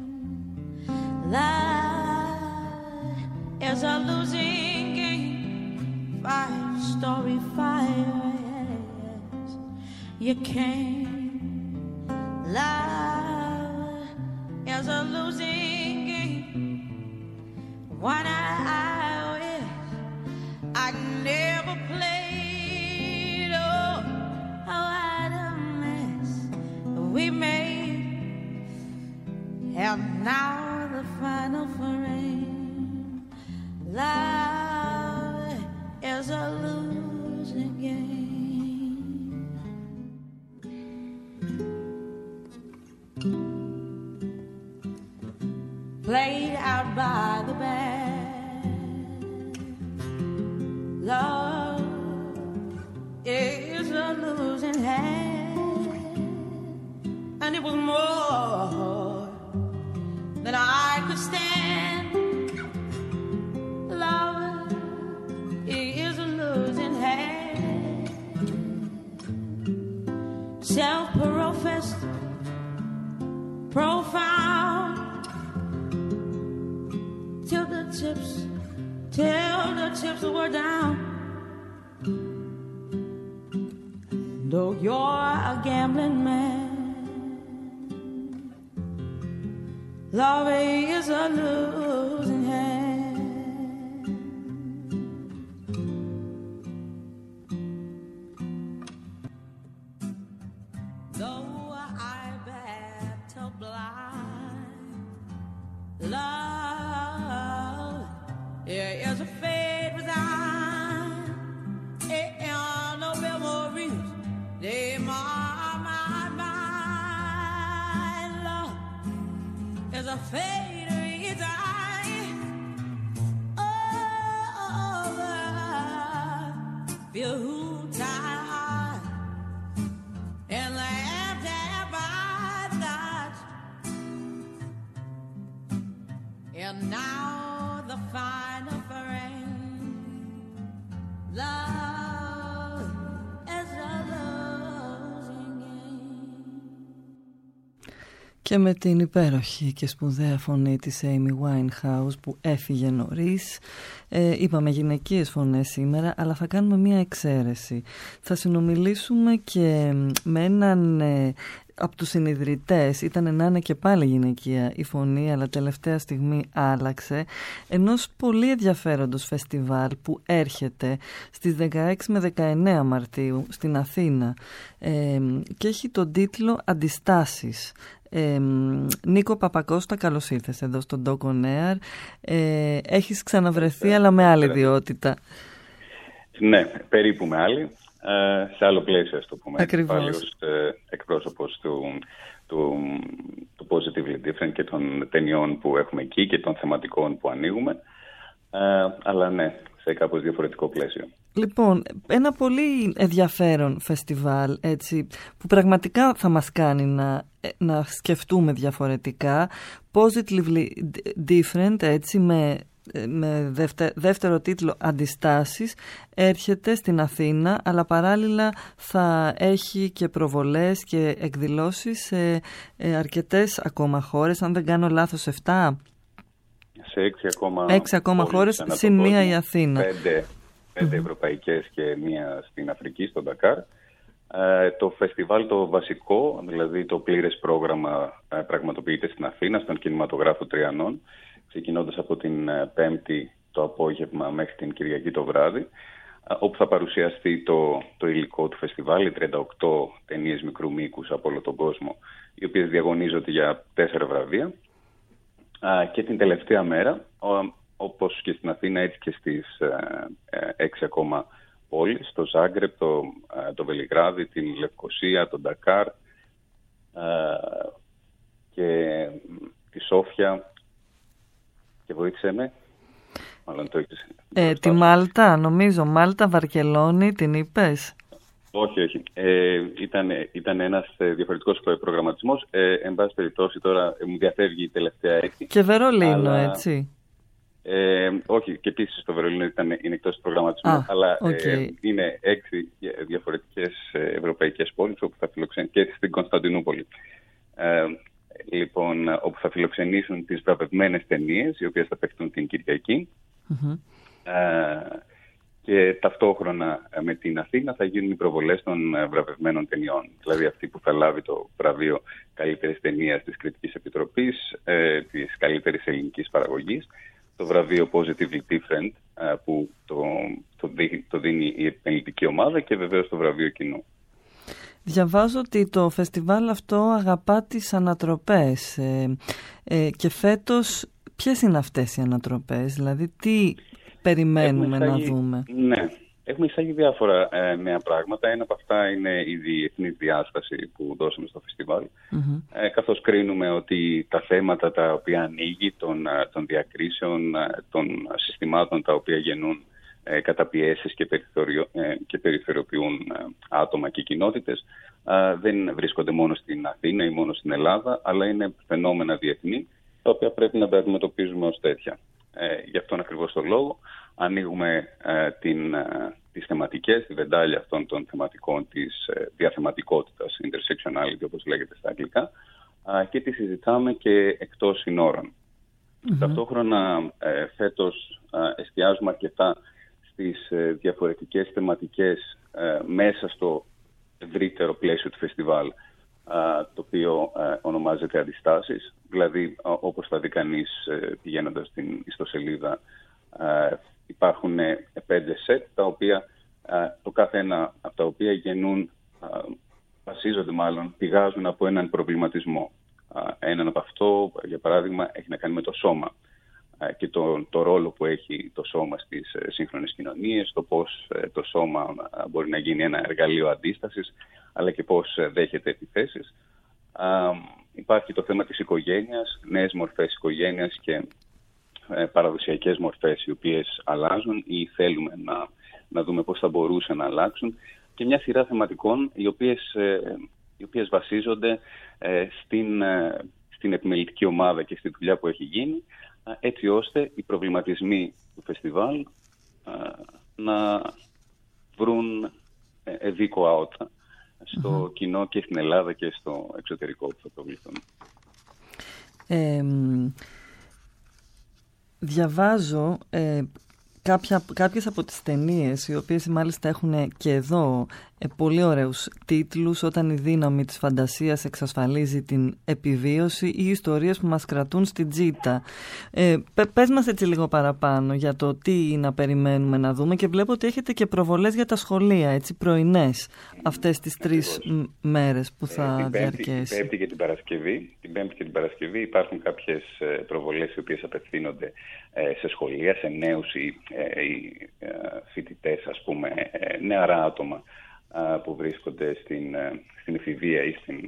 Love is a losing game. Five-story fires. You came. Love is a losing game. What I, I wish I never played. Oh, what a mess we made. And now the final frame. Love is a losing game. Played out by the band. Love is a losing hand. And it was more than I could stand. Love is a losing hand. Self-professed, profound, till the tips, till the tips were down. Though you're a gambling man, love is a losing hand. Though I battle blind, love is a fate resigned. And no memories, they mar my mind. Love is a fate resigned. Over, feel who tired and laughed at my thoughts. And now the final frame. Love is a losing game. Και με την υπέροχη και σπουδαία φωνή της Amy Winehouse που έφυγε νωρίς, ε, είπαμε γυναικείες φωνές σήμερα, αλλά θα κάνουμε μία εξαίρεση. Θα συνομιλήσουμε και με έναν ε, από τους συνιδρυτές, ήταν να είναι και πάλι γυναικεία η φωνή, αλλά τελευταία στιγμή άλλαξε, ενός πολύ ενδιαφέροντος φεστιβάλ που έρχεται στις δεκαέξι με δεκαεννέα Μαρτίου στην Αθήνα ε, και έχει τον τίτλο «Αντιστάσεις». Ε, Νίκο Παπακώστα, καλώς ήρθες εδώ στον Doc On Air. Ε, έχεις ξαναβρεθεί, αλλά με άλλη ιδιότητα. Ναι, περίπου με άλλη, ε, σε άλλο πλαίσιο, ας το πούμε. Ακριβώς. Πάλι ως ε, εκπρόσωπος του, του, του Positively Different και των ταινιών που έχουμε εκεί και των θεματικών που ανοίγουμε. Ε, αλλά ναι, σε κάπως διαφορετικό πλαίσιο. Λοιπόν, ένα πολύ ενδιαφέρον φεστιβάλ, έτσι, που πραγματικά θα μας κάνει να, να σκεφτούμε διαφορετικά. Positively Different, έτσι, με, με δευτε, δεύτερο τίτλο «Αντιστάσεις», έρχεται στην Αθήνα, αλλά παράλληλα θα έχει και προβολές και εκδηλώσεις σε αρκετές ακόμα χώρες, αν δεν κάνω λάθος, εφτά. Σε έξι ακόμα, έξι ακόμα χώρες, συν μία η Αθήνα. Πέντε, πέντε mm-hmm. ευρωπαϊκές και μία στην Αφρική, στον Ντακάρ. Ε, το φεστιβάλ το βασικό, δηλαδή το πλήρες πρόγραμμα, ε, πραγματοποιείται στην Αθήνα, στον κινηματογράφο Τριανών, ξεκινώντας από την ε, Πέμπτη το απόγευμα μέχρι την Κυριακή το βράδυ, ε, όπου θα παρουσιαστεί το, το υλικό του φεστιβάλ, οι τριάντα οκτώ ταινίες μικρού μήκους από όλο τον κόσμο, οι οποίες διαγωνίζονται για τέσσερα βραβεία. Και την τελευταία μέρα, όπως και στην Αθήνα, έτσι και στις έξι ακόμα πόλεις, το Ζάγκρεπ, το, το Βελιγράδι, την Λευκοσία, τον Ντακάρ και τη Σόφια. Και βοήθησε με. Μάλλον το έχεις. Ε, τη Μάλτα, νομίζω. Μάλτα, Βαρκελόνη, την είπες? Όχι, όχι. Ε, ήταν, ήταν ένας διαφορετικός προγραμματισμός. Ε, εν πάση περιπτώσει, τώρα μου διαφεύγει η τελευταία έκτη. Και Βερολίνο, αλλά, έτσι. Ε, όχι, και επίσης το Βερολίνο ήταν, είναι εκτός του προγραμματισμού. Α, αλλά okay. ε, είναι έξι διαφορετικές ευρωπαϊκές πόλεις όπου θα φιλοξενήσουν, και στην Κωνσταντινούπολη. Ε, λοιπόν, όπου θα φιλοξενήσουν τις βραβευμένες ταινίες, οι οποίες θα παιχτούν την Κυριακή. Mm-hmm. Ε, Και ταυτόχρονα με την Αθήνα θα γίνουν οι προβολές των βραβευμένων ταινιών. Δηλαδή αυτή που θα λάβει το βραβείο καλύτερης ταινίας της Κριτικής Επιτροπής, ε, της καλύτερης ελληνικής παραγωγής, το βραβείο Positively Different ε, που το, το, δι, το δίνει η επιμελητική ομάδα και βεβαίως το βραβείο κοινού. Διαβάζω ότι το φεστιβάλ αυτό αγαπά τις ανατροπές ε, ε, και φέτος ποιες είναι αυτές οι ανατροπές, δηλαδή τι περιμένουμε εισάγει, να δούμε? Ναι, έχουμε εισάγει διάφορα ε, νέα πράγματα. Ένα από αυτά είναι η διεθνής διάσταση που δώσαμε στο φεστιβάλ. Mm-hmm. Ε, καθώς κρίνουμε ότι τα θέματα τα οποία ανοίγει, των, των διακρίσεων, των συστημάτων τα οποία γεννούν ε, καταπιέσεις και, περιθωριο, ε, και περιθωριοποιούν ε, άτομα και κοινότητες, ε, δεν βρίσκονται μόνο στην Αθήνα ή μόνο στην Ελλάδα, αλλά είναι φαινόμενα διεθνή, τα οποία πρέπει να τα αντιμετωπίζουμε ως τέτοια. Ε, γι' αυτόν ακριβώς τον λόγο ανοίγουμε ε, την, ε, τις θεματικές, τη βεντάλια αυτών των θεματικών της ε, διαθεματικότητας, intersectionality όπως λέγεται στα αγγλικά, ε, και τη συζητάμε και εκτός συνόρων. Mm-hmm. Ταυτόχρονα ε, φέτος ε, εστιάζουμε αρκετά στις ε, διαφορετικές θεματικές ε, μέσα στο ευρύτερο πλαίσιο του φεστιβάλ, το οποίο ε, ονομάζεται Αντιστάσεις. Δηλαδή, όπως θα δει κανείς ε, πηγαίνοντας στην ιστοσελίδα, ε, υπάρχουν ε, πέντε σετ, τα οποία ε, το κάθε ένα από τα οποία γεννούν, ε, βασίζονται μάλλον, πηγάζουν από έναν προβληματισμό. Ε, έναν από αυτό, για παράδειγμα, έχει να κάνει με το σώμα ε, και το, το ρόλο που έχει το σώμα στις ε, σύγχρονες κοινωνίες, το πώς ε, το σώμα ε, μπορεί να γίνει ένα εργαλείο αντίστασης, αλλά και πώς δέχεται επιθέσεις. Α, υπάρχει το θέμα της οικογένειας, νέες μορφές οικογένειας και ε, παραδοσιακές μορφές οι οποίες αλλάζουν ή θέλουμε να, να δούμε πώς θα μπορούσαν να αλλάξουν, και μια σειρά θεματικών οι οποίες, ε, οι οποίες βασίζονται ε, στην, ε, στην επιμελητική ομάδα και στη δουλειά που έχει γίνει, ε, έτσι ώστε οι προβληματισμοί του φεστιβάλ ε, να βρουν ε, ευήκο άοτα στο mm-hmm. κοινό και στην Ελλάδα και στο εξωτερικό που θα προβληθούν. Ε, διαβάζω ε, κάποια, κάποιες από τις ταινίες, οι οποίες μάλιστα έχουν και εδώ ε, πολύ ωραίους τίτλους, «Όταν η δύναμη της φαντασίας εξασφαλίζει την επιβίωση» ή «Ιστορίες που μας κρατούν στην τζίτα». Ε, πες μας έτσι λίγο παραπάνω για το τι να περιμένουμε να δούμε, και βλέπω ότι έχετε και προβολές για τα σχολεία, έτσι, πρωινές, αυτές τις τρεις μ- μέρες που θα ε, την διαρκέσει. Την Πέμπτη και την Παρασκευή. Την Πέμπτη και την Παρασκευή υπάρχουν κάποιες προβολές οι οποίες απευθύνονται σε σχολεία, σε νέους ή, ή φοιτητές, ας πούμε, νεαρά άτομα που βρίσκονται στην, στην εφηβεία ή, στην,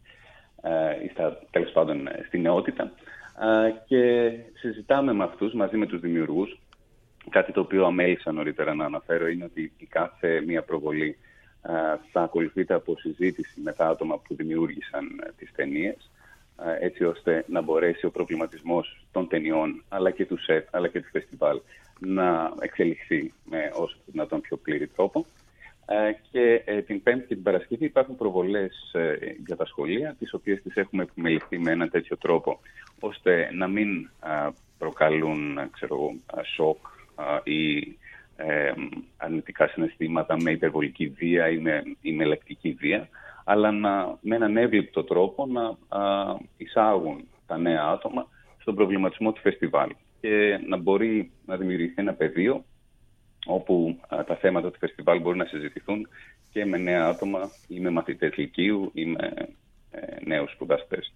ή στα, τέλος πάντων στη νεότητα, και συζητάμε με αυτούς μαζί με τους δημιουργούς. Κάτι το οποίο αμέλησα νωρίτερα να αναφέρω είναι ότι η κάθε μία προβολή θα ακολουθείται από συζήτηση με τα άτομα που δημιούργησαν τις ταινίες, έτσι ώστε να μπορέσει ο προβληματισμός των ταινιών αλλά και του σετ αλλά και του φεστιβάλ να εξελιχθεί με όσο δυνατόν πιο πλήρη τρόπο. Και την Πέμπτη και την Παρασκευή υπάρχουν προβολές για τα σχολεία, τις οποίες τις έχουμε επιμεληθεί με έναν τέτοιο τρόπο ώστε να μην προκαλούν, ξέρω, σοκ ή ε, αρνητικά συναισθήματα με υπερβολική βία ή με, ή με λεκτική βία, αλλά να, με έναν εύληπτο τρόπο να α, εισάγουν τα νέα άτομα στον προβληματισμό του φεστιβάλ και να μπορεί να δημιουργηθεί ένα πεδίο όπου α, τα θέματα του φεστιβάλ μπορεί να συζητηθούν και με νέα άτομα ή με μαθητές λυκείου ή με ε, νέους σπουδαστές.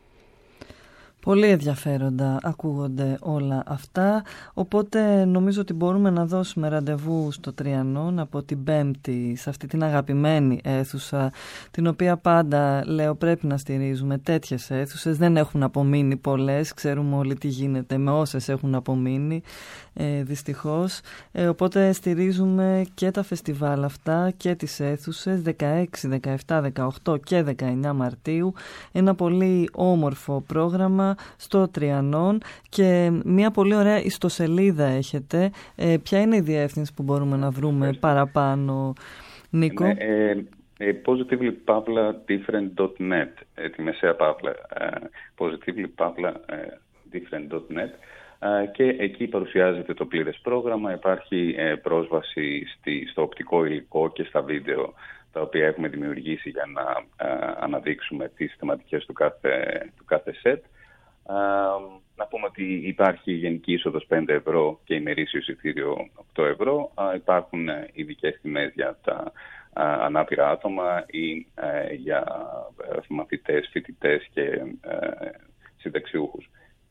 Πολύ ενδιαφέροντα ακούγονται όλα αυτά, οπότε νομίζω ότι μπορούμε να δώσουμε ραντεβού στο Τριανόν από την Πέμπτη σε αυτή την αγαπημένη αίθουσα, την οποία πάντα λέω πρέπει να στηρίζουμε. Τέτοιες αίθουσες δεν έχουν απομείνει πολλές, ξέρουμε όλοι τι γίνεται με όσες έχουν απομείνει, ε, δυστυχώς. Ε, οπότε στηρίζουμε και τα φεστιβάλ αυτά και τις αίθουσες δεκαέξι, δεκαεπτά, δεκαοκτώ και δεκαεννιά Μαρτίου. Ένα πολύ όμορφο πρόγραμμα στο Τριανόν και μια πολύ ωραία ιστοσελίδα έχετε. Ε, ποια είναι η διεύθυνση που μπορούμε να βρούμε παραπάνω, Νίκο? Είναι, ε, ε, positively pavla different dot net, ε, τη μεσαία παύλα, ε, positively pavla different dot net, ε, και εκεί παρουσιάζεται το πλήρες πρόγραμμα. Υπάρχει ε, πρόσβαση στη, στο οπτικό υλικό και στα βίντεο τα οποία έχουμε δημιουργήσει για να ε, αναδείξουμε τις θεματικές του κάθε, του κάθε σετ. Uh, να πούμε ότι υπάρχει γενική είσοδος πέντε ευρώ και ημερήσιο εισιτήριο οκτώ ευρώ. Uh, υπάρχουν uh, ειδικές τιμές για τα uh, ανάπηρα άτομα ή uh, για uh, μαθητές, φοιτητές και uh, συνταξιούχους.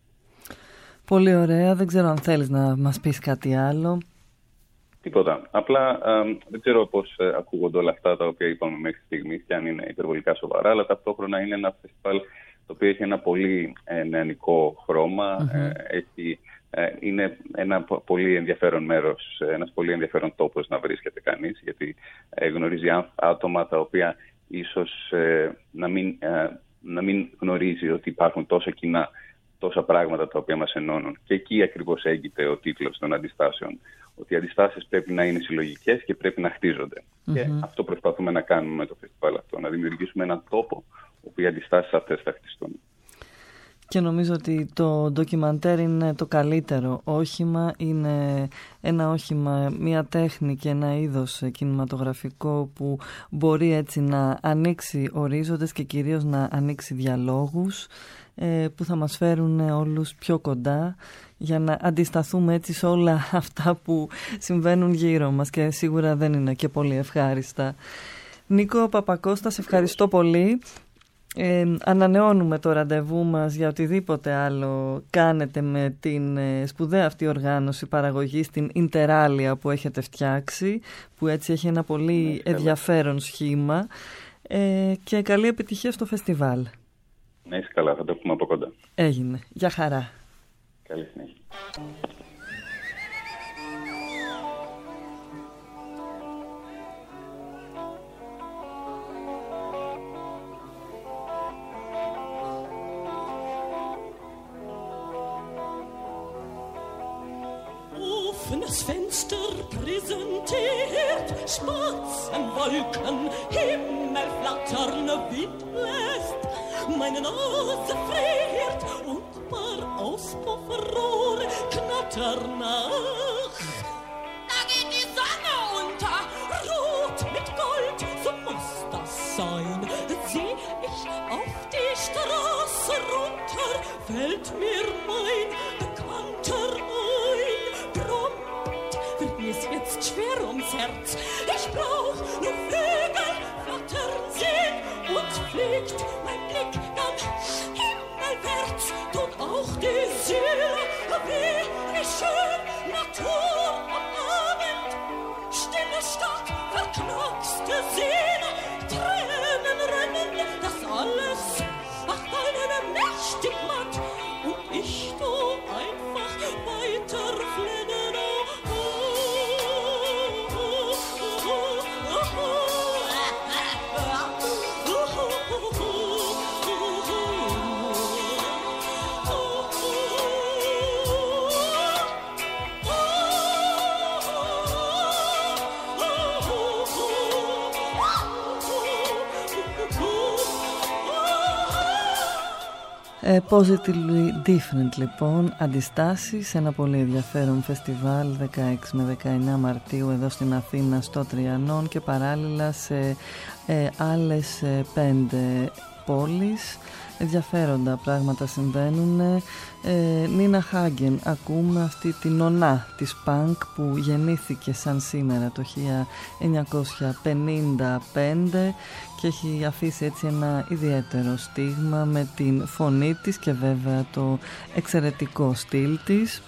Πολύ ωραία. Δεν ξέρω αν θέλεις να μας πεις κάτι άλλο. Τίποτα. Απλά uh, δεν ξέρω πώς uh, ακούγονται όλα αυτά τα οποία είπαμε μέχρι στιγμής και αν είναι υπερβολικά σοβαρά, αλλά ταυτόχρονα είναι ένα φεστιβάλ το οποίο έχει ένα πολύ ε, νεανικό χρώμα, mm-hmm. ε, έχει, ε, είναι ένα πολύ ενδιαφέρον μέρος, ένας πολύ ενδιαφέρον τόπος να βρίσκεται κανείς, γιατί ε, γνωρίζει άτομα τα οποία ίσως ε, να, μην, ε, να μην γνωρίζει ότι υπάρχουν τόσα κοινά, τόσα πράγματα τα οποία μας ενώνουν. Και εκεί ακριβώς έγκυται ο τίτλος των αντιστάσεων, ότι οι αντιστάσεις πρέπει να είναι συλλογικές και πρέπει να χτίζονται. Mm-hmm. Και αυτό προσπαθούμε να κάνουμε με το φεστιβάλ αυτό, να δημιουργήσουμε έναν τόπο όπου οι αντιστάσεις αυτές θα χτιστούν. Και νομίζω ότι το ντοκιμαντέρ είναι το καλύτερο όχημα, είναι ένα όχημα, μια τέχνη και ένα είδος κινηματογραφικό που μπορεί έτσι να ανοίξει ορίζοντες και κυρίως να ανοίξει διαλόγους που θα μας φέρουν όλους πιο κοντά για να αντισταθούμε έτσι σε όλα αυτά που συμβαίνουν γύρω μας και σίγουρα δεν είναι και πολύ ευχάριστα. Νίκο Παπακώστα, σε ευχαριστώ πολύ. Ε, ανανεώνουμε το ραντεβού μας για οτιδήποτε άλλο κάνετε με την ε, σπουδαία αυτή οργάνωση παραγωγής, την Ιντεράλια που έχετε φτιάξει, που έτσι έχει ένα πολύ ενδιαφέρον σχήμα, ε, και καλή επιτυχία στο φεστιβάλ. Να είσαι καλά, θα το πούμε από κοντά. Έγινε. Γεια χαρά. Καλή συνέχεια. Offenes Fenster präsentiert Spatzenwolken, Himmel flattern, Wind bläst, meine Nase friert und paar Auspuffrohre knattern nach. Da geht die Sonne unter, rot mit Gold, so muss das sein. Seh ich auf die Straße runter, fällt mir mein Bekannter ein. Prompt wird mir's jetzt schwer ums Herz. Ich brauch nur Flügel, flattern sehen und fliegt mein Blick dann himmelwärts. Tut auch die Seele weh, wie schön, Natur am Abend. Stille Stadt, verknackste Seele, Tränen rennen, das alles macht einen mächtig matt. Und ich tu einfach weiter flennen. Oh, oh, oh, oh, oh, oh. Ε, Positively Different λοιπόν, αντιστάσεις σε ένα πολύ ενδιαφέρον φεστιβάλ δεκαέξι με δεκαεννέα Μαρτίου εδώ στην Αθήνα στο Τριανόν και παράλληλα σε ε, άλλες ε, πέντε πόλεις. Ενδιαφέροντα πράγματα συμβαίνουν. ε, Νίνα Χάγκεν, ακούμε αυτή την νονά της πανκ που γεννήθηκε σαν σήμερα το χίλια εννιακόσια πενήντα πέντε και έχει αφήσει έτσι ένα ιδιαίτερο στίγμα με την φωνή της και βέβαια το εξαιρετικό στυλ της.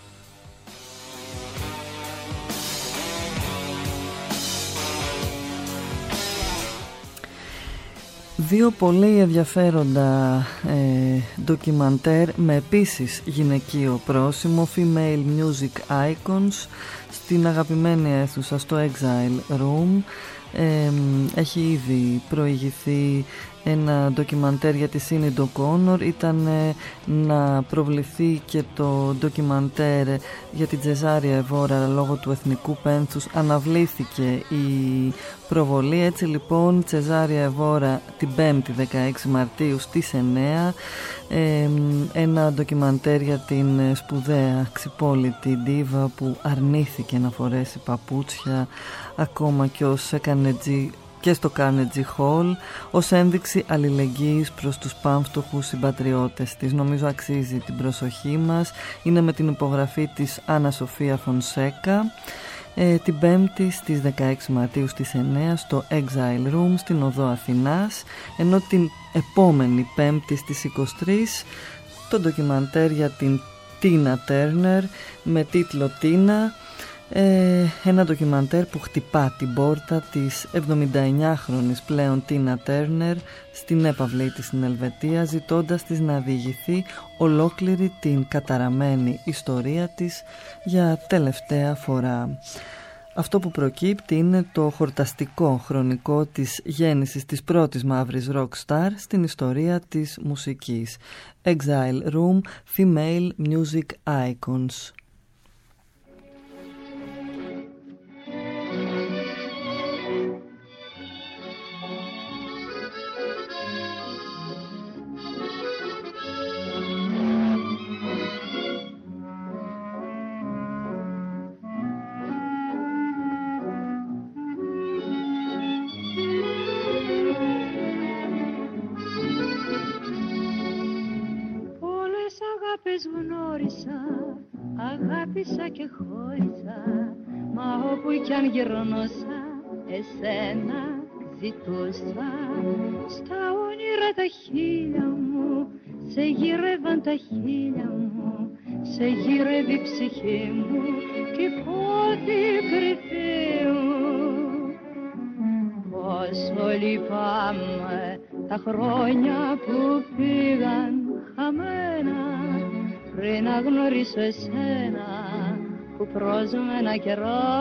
Δύο πολύ ενδιαφέροντα ε, ντοκιμαντέρ με επίσης γυναικείο πρόσημο, Female Music Icons, στην αγαπημένη αίθουσα στο Exile Room. Ε, έχει ήδη προηγηθεί ένα ντοκιμαντέρ για τη Sinéad O'Connor. Ήταν ε, να προβληθεί και το ντοκιμαντέρ για την Τζεζάρια Εβόρα λόγω του εθνικού πένθους. Αναβλήθηκε η προβολή. Έτσι λοιπόν Τζεζάρια Εβόρα την πέμπτη δεκαέξι Μαρτίου στις εννέα. ε, Ένα ντοκιμαντέρ για την σπουδαία ξυπόλητη ντίβα που αρνήθηκε να φορέσει παπούτσια ακόμα και ως έκανε τζι και στο Carnegie Hall ως ένδειξη αλληλεγγύης προς τους πανφτωχούς συμπατριώτες της. Νομίζω αξίζει την προσοχή μας. Είναι με την υπογραφή της Άννα Σοφία Φονσέκα. ε, την Πέμπτη στις δεκαέξι Μαρτίου στις εννέα στο Exile Room στην Οδό Αθηνάς, ενώ την επόμενη Πέμπτη στις είκοσι τρεις το ντοκιμαντέρ για την Τίνα Τέρνερ με τίτλο «Τίνα». Ε, ένα ντοκιμαντέρ που χτυπά την πόρτα της εβδομηνταεννιάχρονης πλέον Τίνα Τέρνερ στην έπαυλή της στην Ελβετία, ζητώντας της να διηγηθεί ολόκληρη την καταραμένη ιστορία της για τελευταία φορά. Αυτό που προκύπτει είναι το χορταστικό χρονικό της γέννησης της πρώτης μαύρης rock star στην ιστορία της μουσικής. Exile Room, Female Music Icons. Γνώρισα, αγάπησα και χώρισα, μα όπου κι αν γυρνώσα εσένα ζητούσα. Στα όνειρα τα χείλια μου σε γύρευαν τα χείλια μου, σε γύρευε η ψυχή μου και η πότη κρυφή μου. Πόσο λυπάμαι τα χρόνια που πήγαν χαμένα πριν να γνωρίσω εσένα που πρόσμενα καιρό.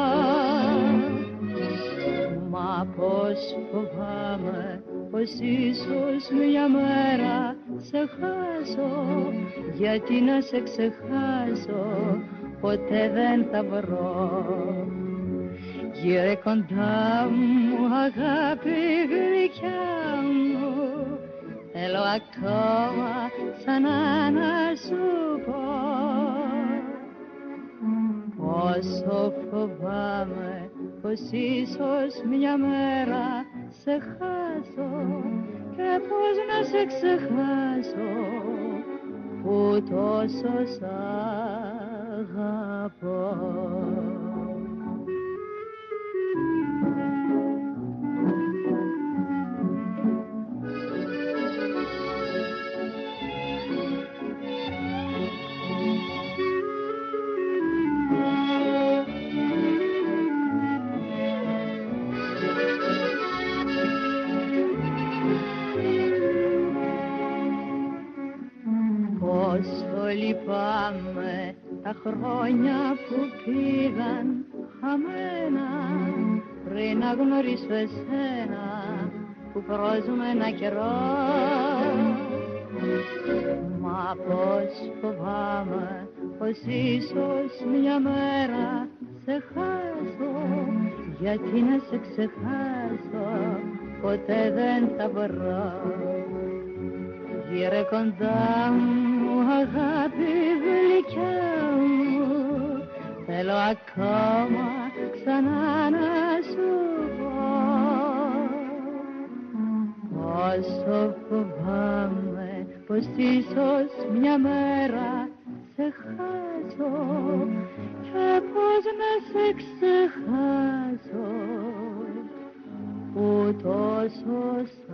Μα πως φοβάμαι πως ίσως μια μέρα σε χάσω, γιατί να σε ξεχάσω ποτέ δεν θα βρω. Γύρε κοντά μου αγάπη γλυκιά μου, θέλω ακόμα ξανά να σου πω πόσο φοβάμαι πως ίσως μια μέρα σε χάσω και πως να σε ξεχάσω που τόσο σ' αγαπώ. φοβάμαι τα χρόνια που πήγαν χαμένα πριν να γνωρίσω εσένα που πρόσουμε ένα καιρό. Μα πως φοβάμαι πως ίσως μια μέρα σε χάσω, γιατί να σε ξεχάσω ποτέ δεν θα μπορώ. Γύρε κοντά μου αγάπη γλυκιά μου, θέλω ακόμα ξανά να σου πω πόσο φοβάμαι πως ίσως μια μέρα σε χάσω και πως να σε ξεχάσω που τόσο σ'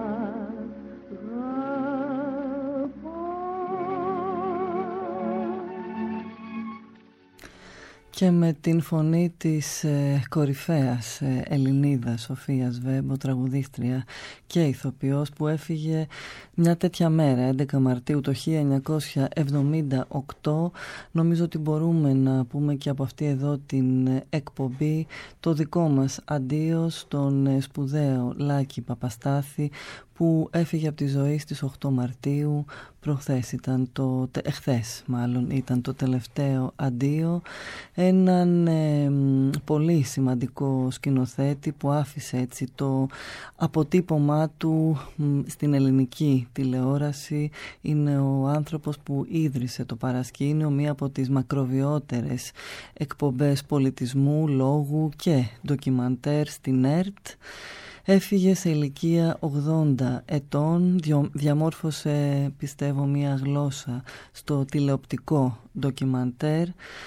Και με την φωνή της ε, κορυφαίας ε, Ελληνίδας Σοφίας Βέμπο, τραγουδίστρια και ηθοποιός, που έφυγε μια τέτοια μέρα, έντεκα Μαρτίου το χίλια εννιακόσια εβδομήντα οκτώ. Νομίζω ότι μπορούμε να πούμε και από αυτή εδώ την εκπομπή το δικό μας αντίο στον ε, σπουδαίο Λάκη Παπαστάθη, που έφυγε από τη ζωή στις οκτώ Μαρτίου. Προχθές ήταν το, εχθές μάλλον ήταν το τελευταίο αντίο. Έναν ε, πολύ σημαντικό σκηνοθέτη που άφησε έτσι το αποτύπωμά του στην ελληνική τηλεόραση. Είναι ο άνθρωπος που ίδρυσε το παρασκήνιο, μία από τις μακροβιότερες εκπομπές πολιτισμού, λόγου και ντοκιμαντέρ στην ΕΡΤ. Έφυγε σε ηλικία ογδόντα ετών, διαμόρφωσε πιστεύω μία γλώσσα στο τηλεοπτικό ντοκιμαντέρ,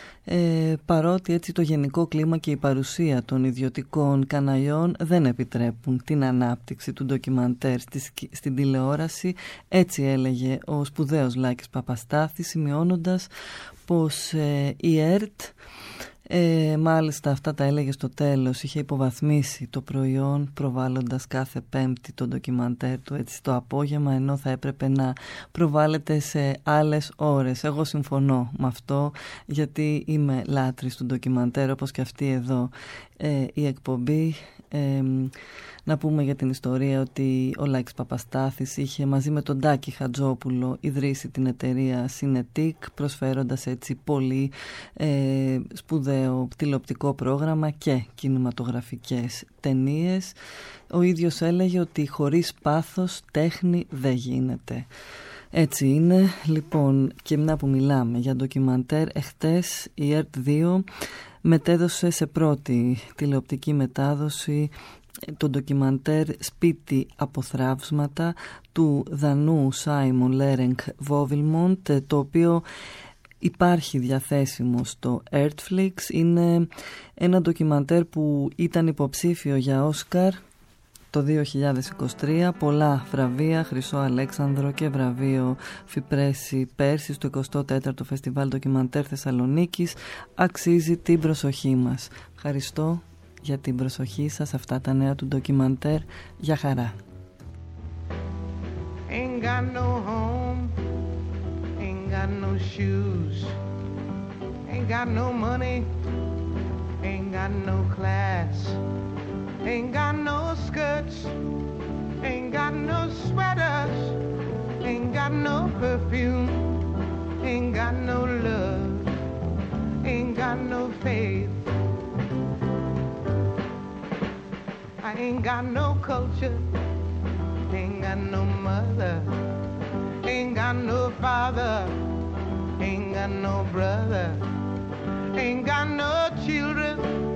ε, παρότι έτσι το γενικό κλίμα και η παρουσία των ιδιωτικών καναλιών δεν επιτρέπουν την ανάπτυξη του ντοκιμαντέρ στη, στην τηλεόραση. Έτσι έλεγε ο σπουδαίος Λάκης Παπαστάθης, σημειώνοντας πως ε, η ΕΡΤ Ε, μάλιστα αυτά τα έλεγε στο τέλος, είχε υποβαθμίσει το προϊόν προβάλλοντας κάθε Πέμπτη το ντοκιμαντέρ του έτσι το απόγευμα, ενώ θα έπρεπε να προβάλλεται σε άλλες ώρες. Εγώ συμφωνώ με αυτό, γιατί είμαι λάτρης του ντοκιμαντέρ, όπως και αυτή εδώ ε, η εκπομπή. Ε, να πούμε για την ιστορία ότι ο Λάκης Παπαστάθης είχε μαζί με τον Τάκη Χατζόπουλο ιδρύσει την εταιρεία Συνετίκ, προσφέροντας έτσι πολύ ε, σπουδαίο τηλεοπτικό πρόγραμμα και κινηματογραφικές ταινίες. Ο ίδιος έλεγε ότι χωρίς πάθος τέχνη δεν γίνεται. Έτσι είναι. Λοιπόν, και μια που μιλάμε για ντοκιμαντέρ, εχθές η ΕΡΤ δύο μετέδωσε σε πρώτη τηλεοπτική μετάδοση το ντοκιμαντέρ «Σπίτι από θραύσματα» του Δανού Σάιμον Λέρενγκ Βόβιλμοντ, το οποίο υπάρχει διαθέσιμο στο Artflix. Είναι ένα ντοκιμαντέρ που ήταν υποψήφιο για Όσκαρ το δύο χιλιάδες είκοσι τρία, πολλά βραβεία, Χρυσό Αλέξανδρο και βραβείο Φιπρέσι πέρσι στο εικοστό τέταρτο Φεστιβάλ Ντοκιμαντέρ Θεσσαλονίκης. Αξίζει την προσοχή μας. Ευχαριστώ για την προσοχή σας σε αυτά τα νέα του ντοκιμαντέρ. Για χαρά. Ain't got no home, ain't got no shoes, ain't got no money, ain't got no class, ain't got no skirts, ain't got no sweaters, ain't got no perfume, ain't got no love, ain't got no faith. I ain't got no culture, ain't got no mother, ain't got no father, ain't got no brother, ain't got no children,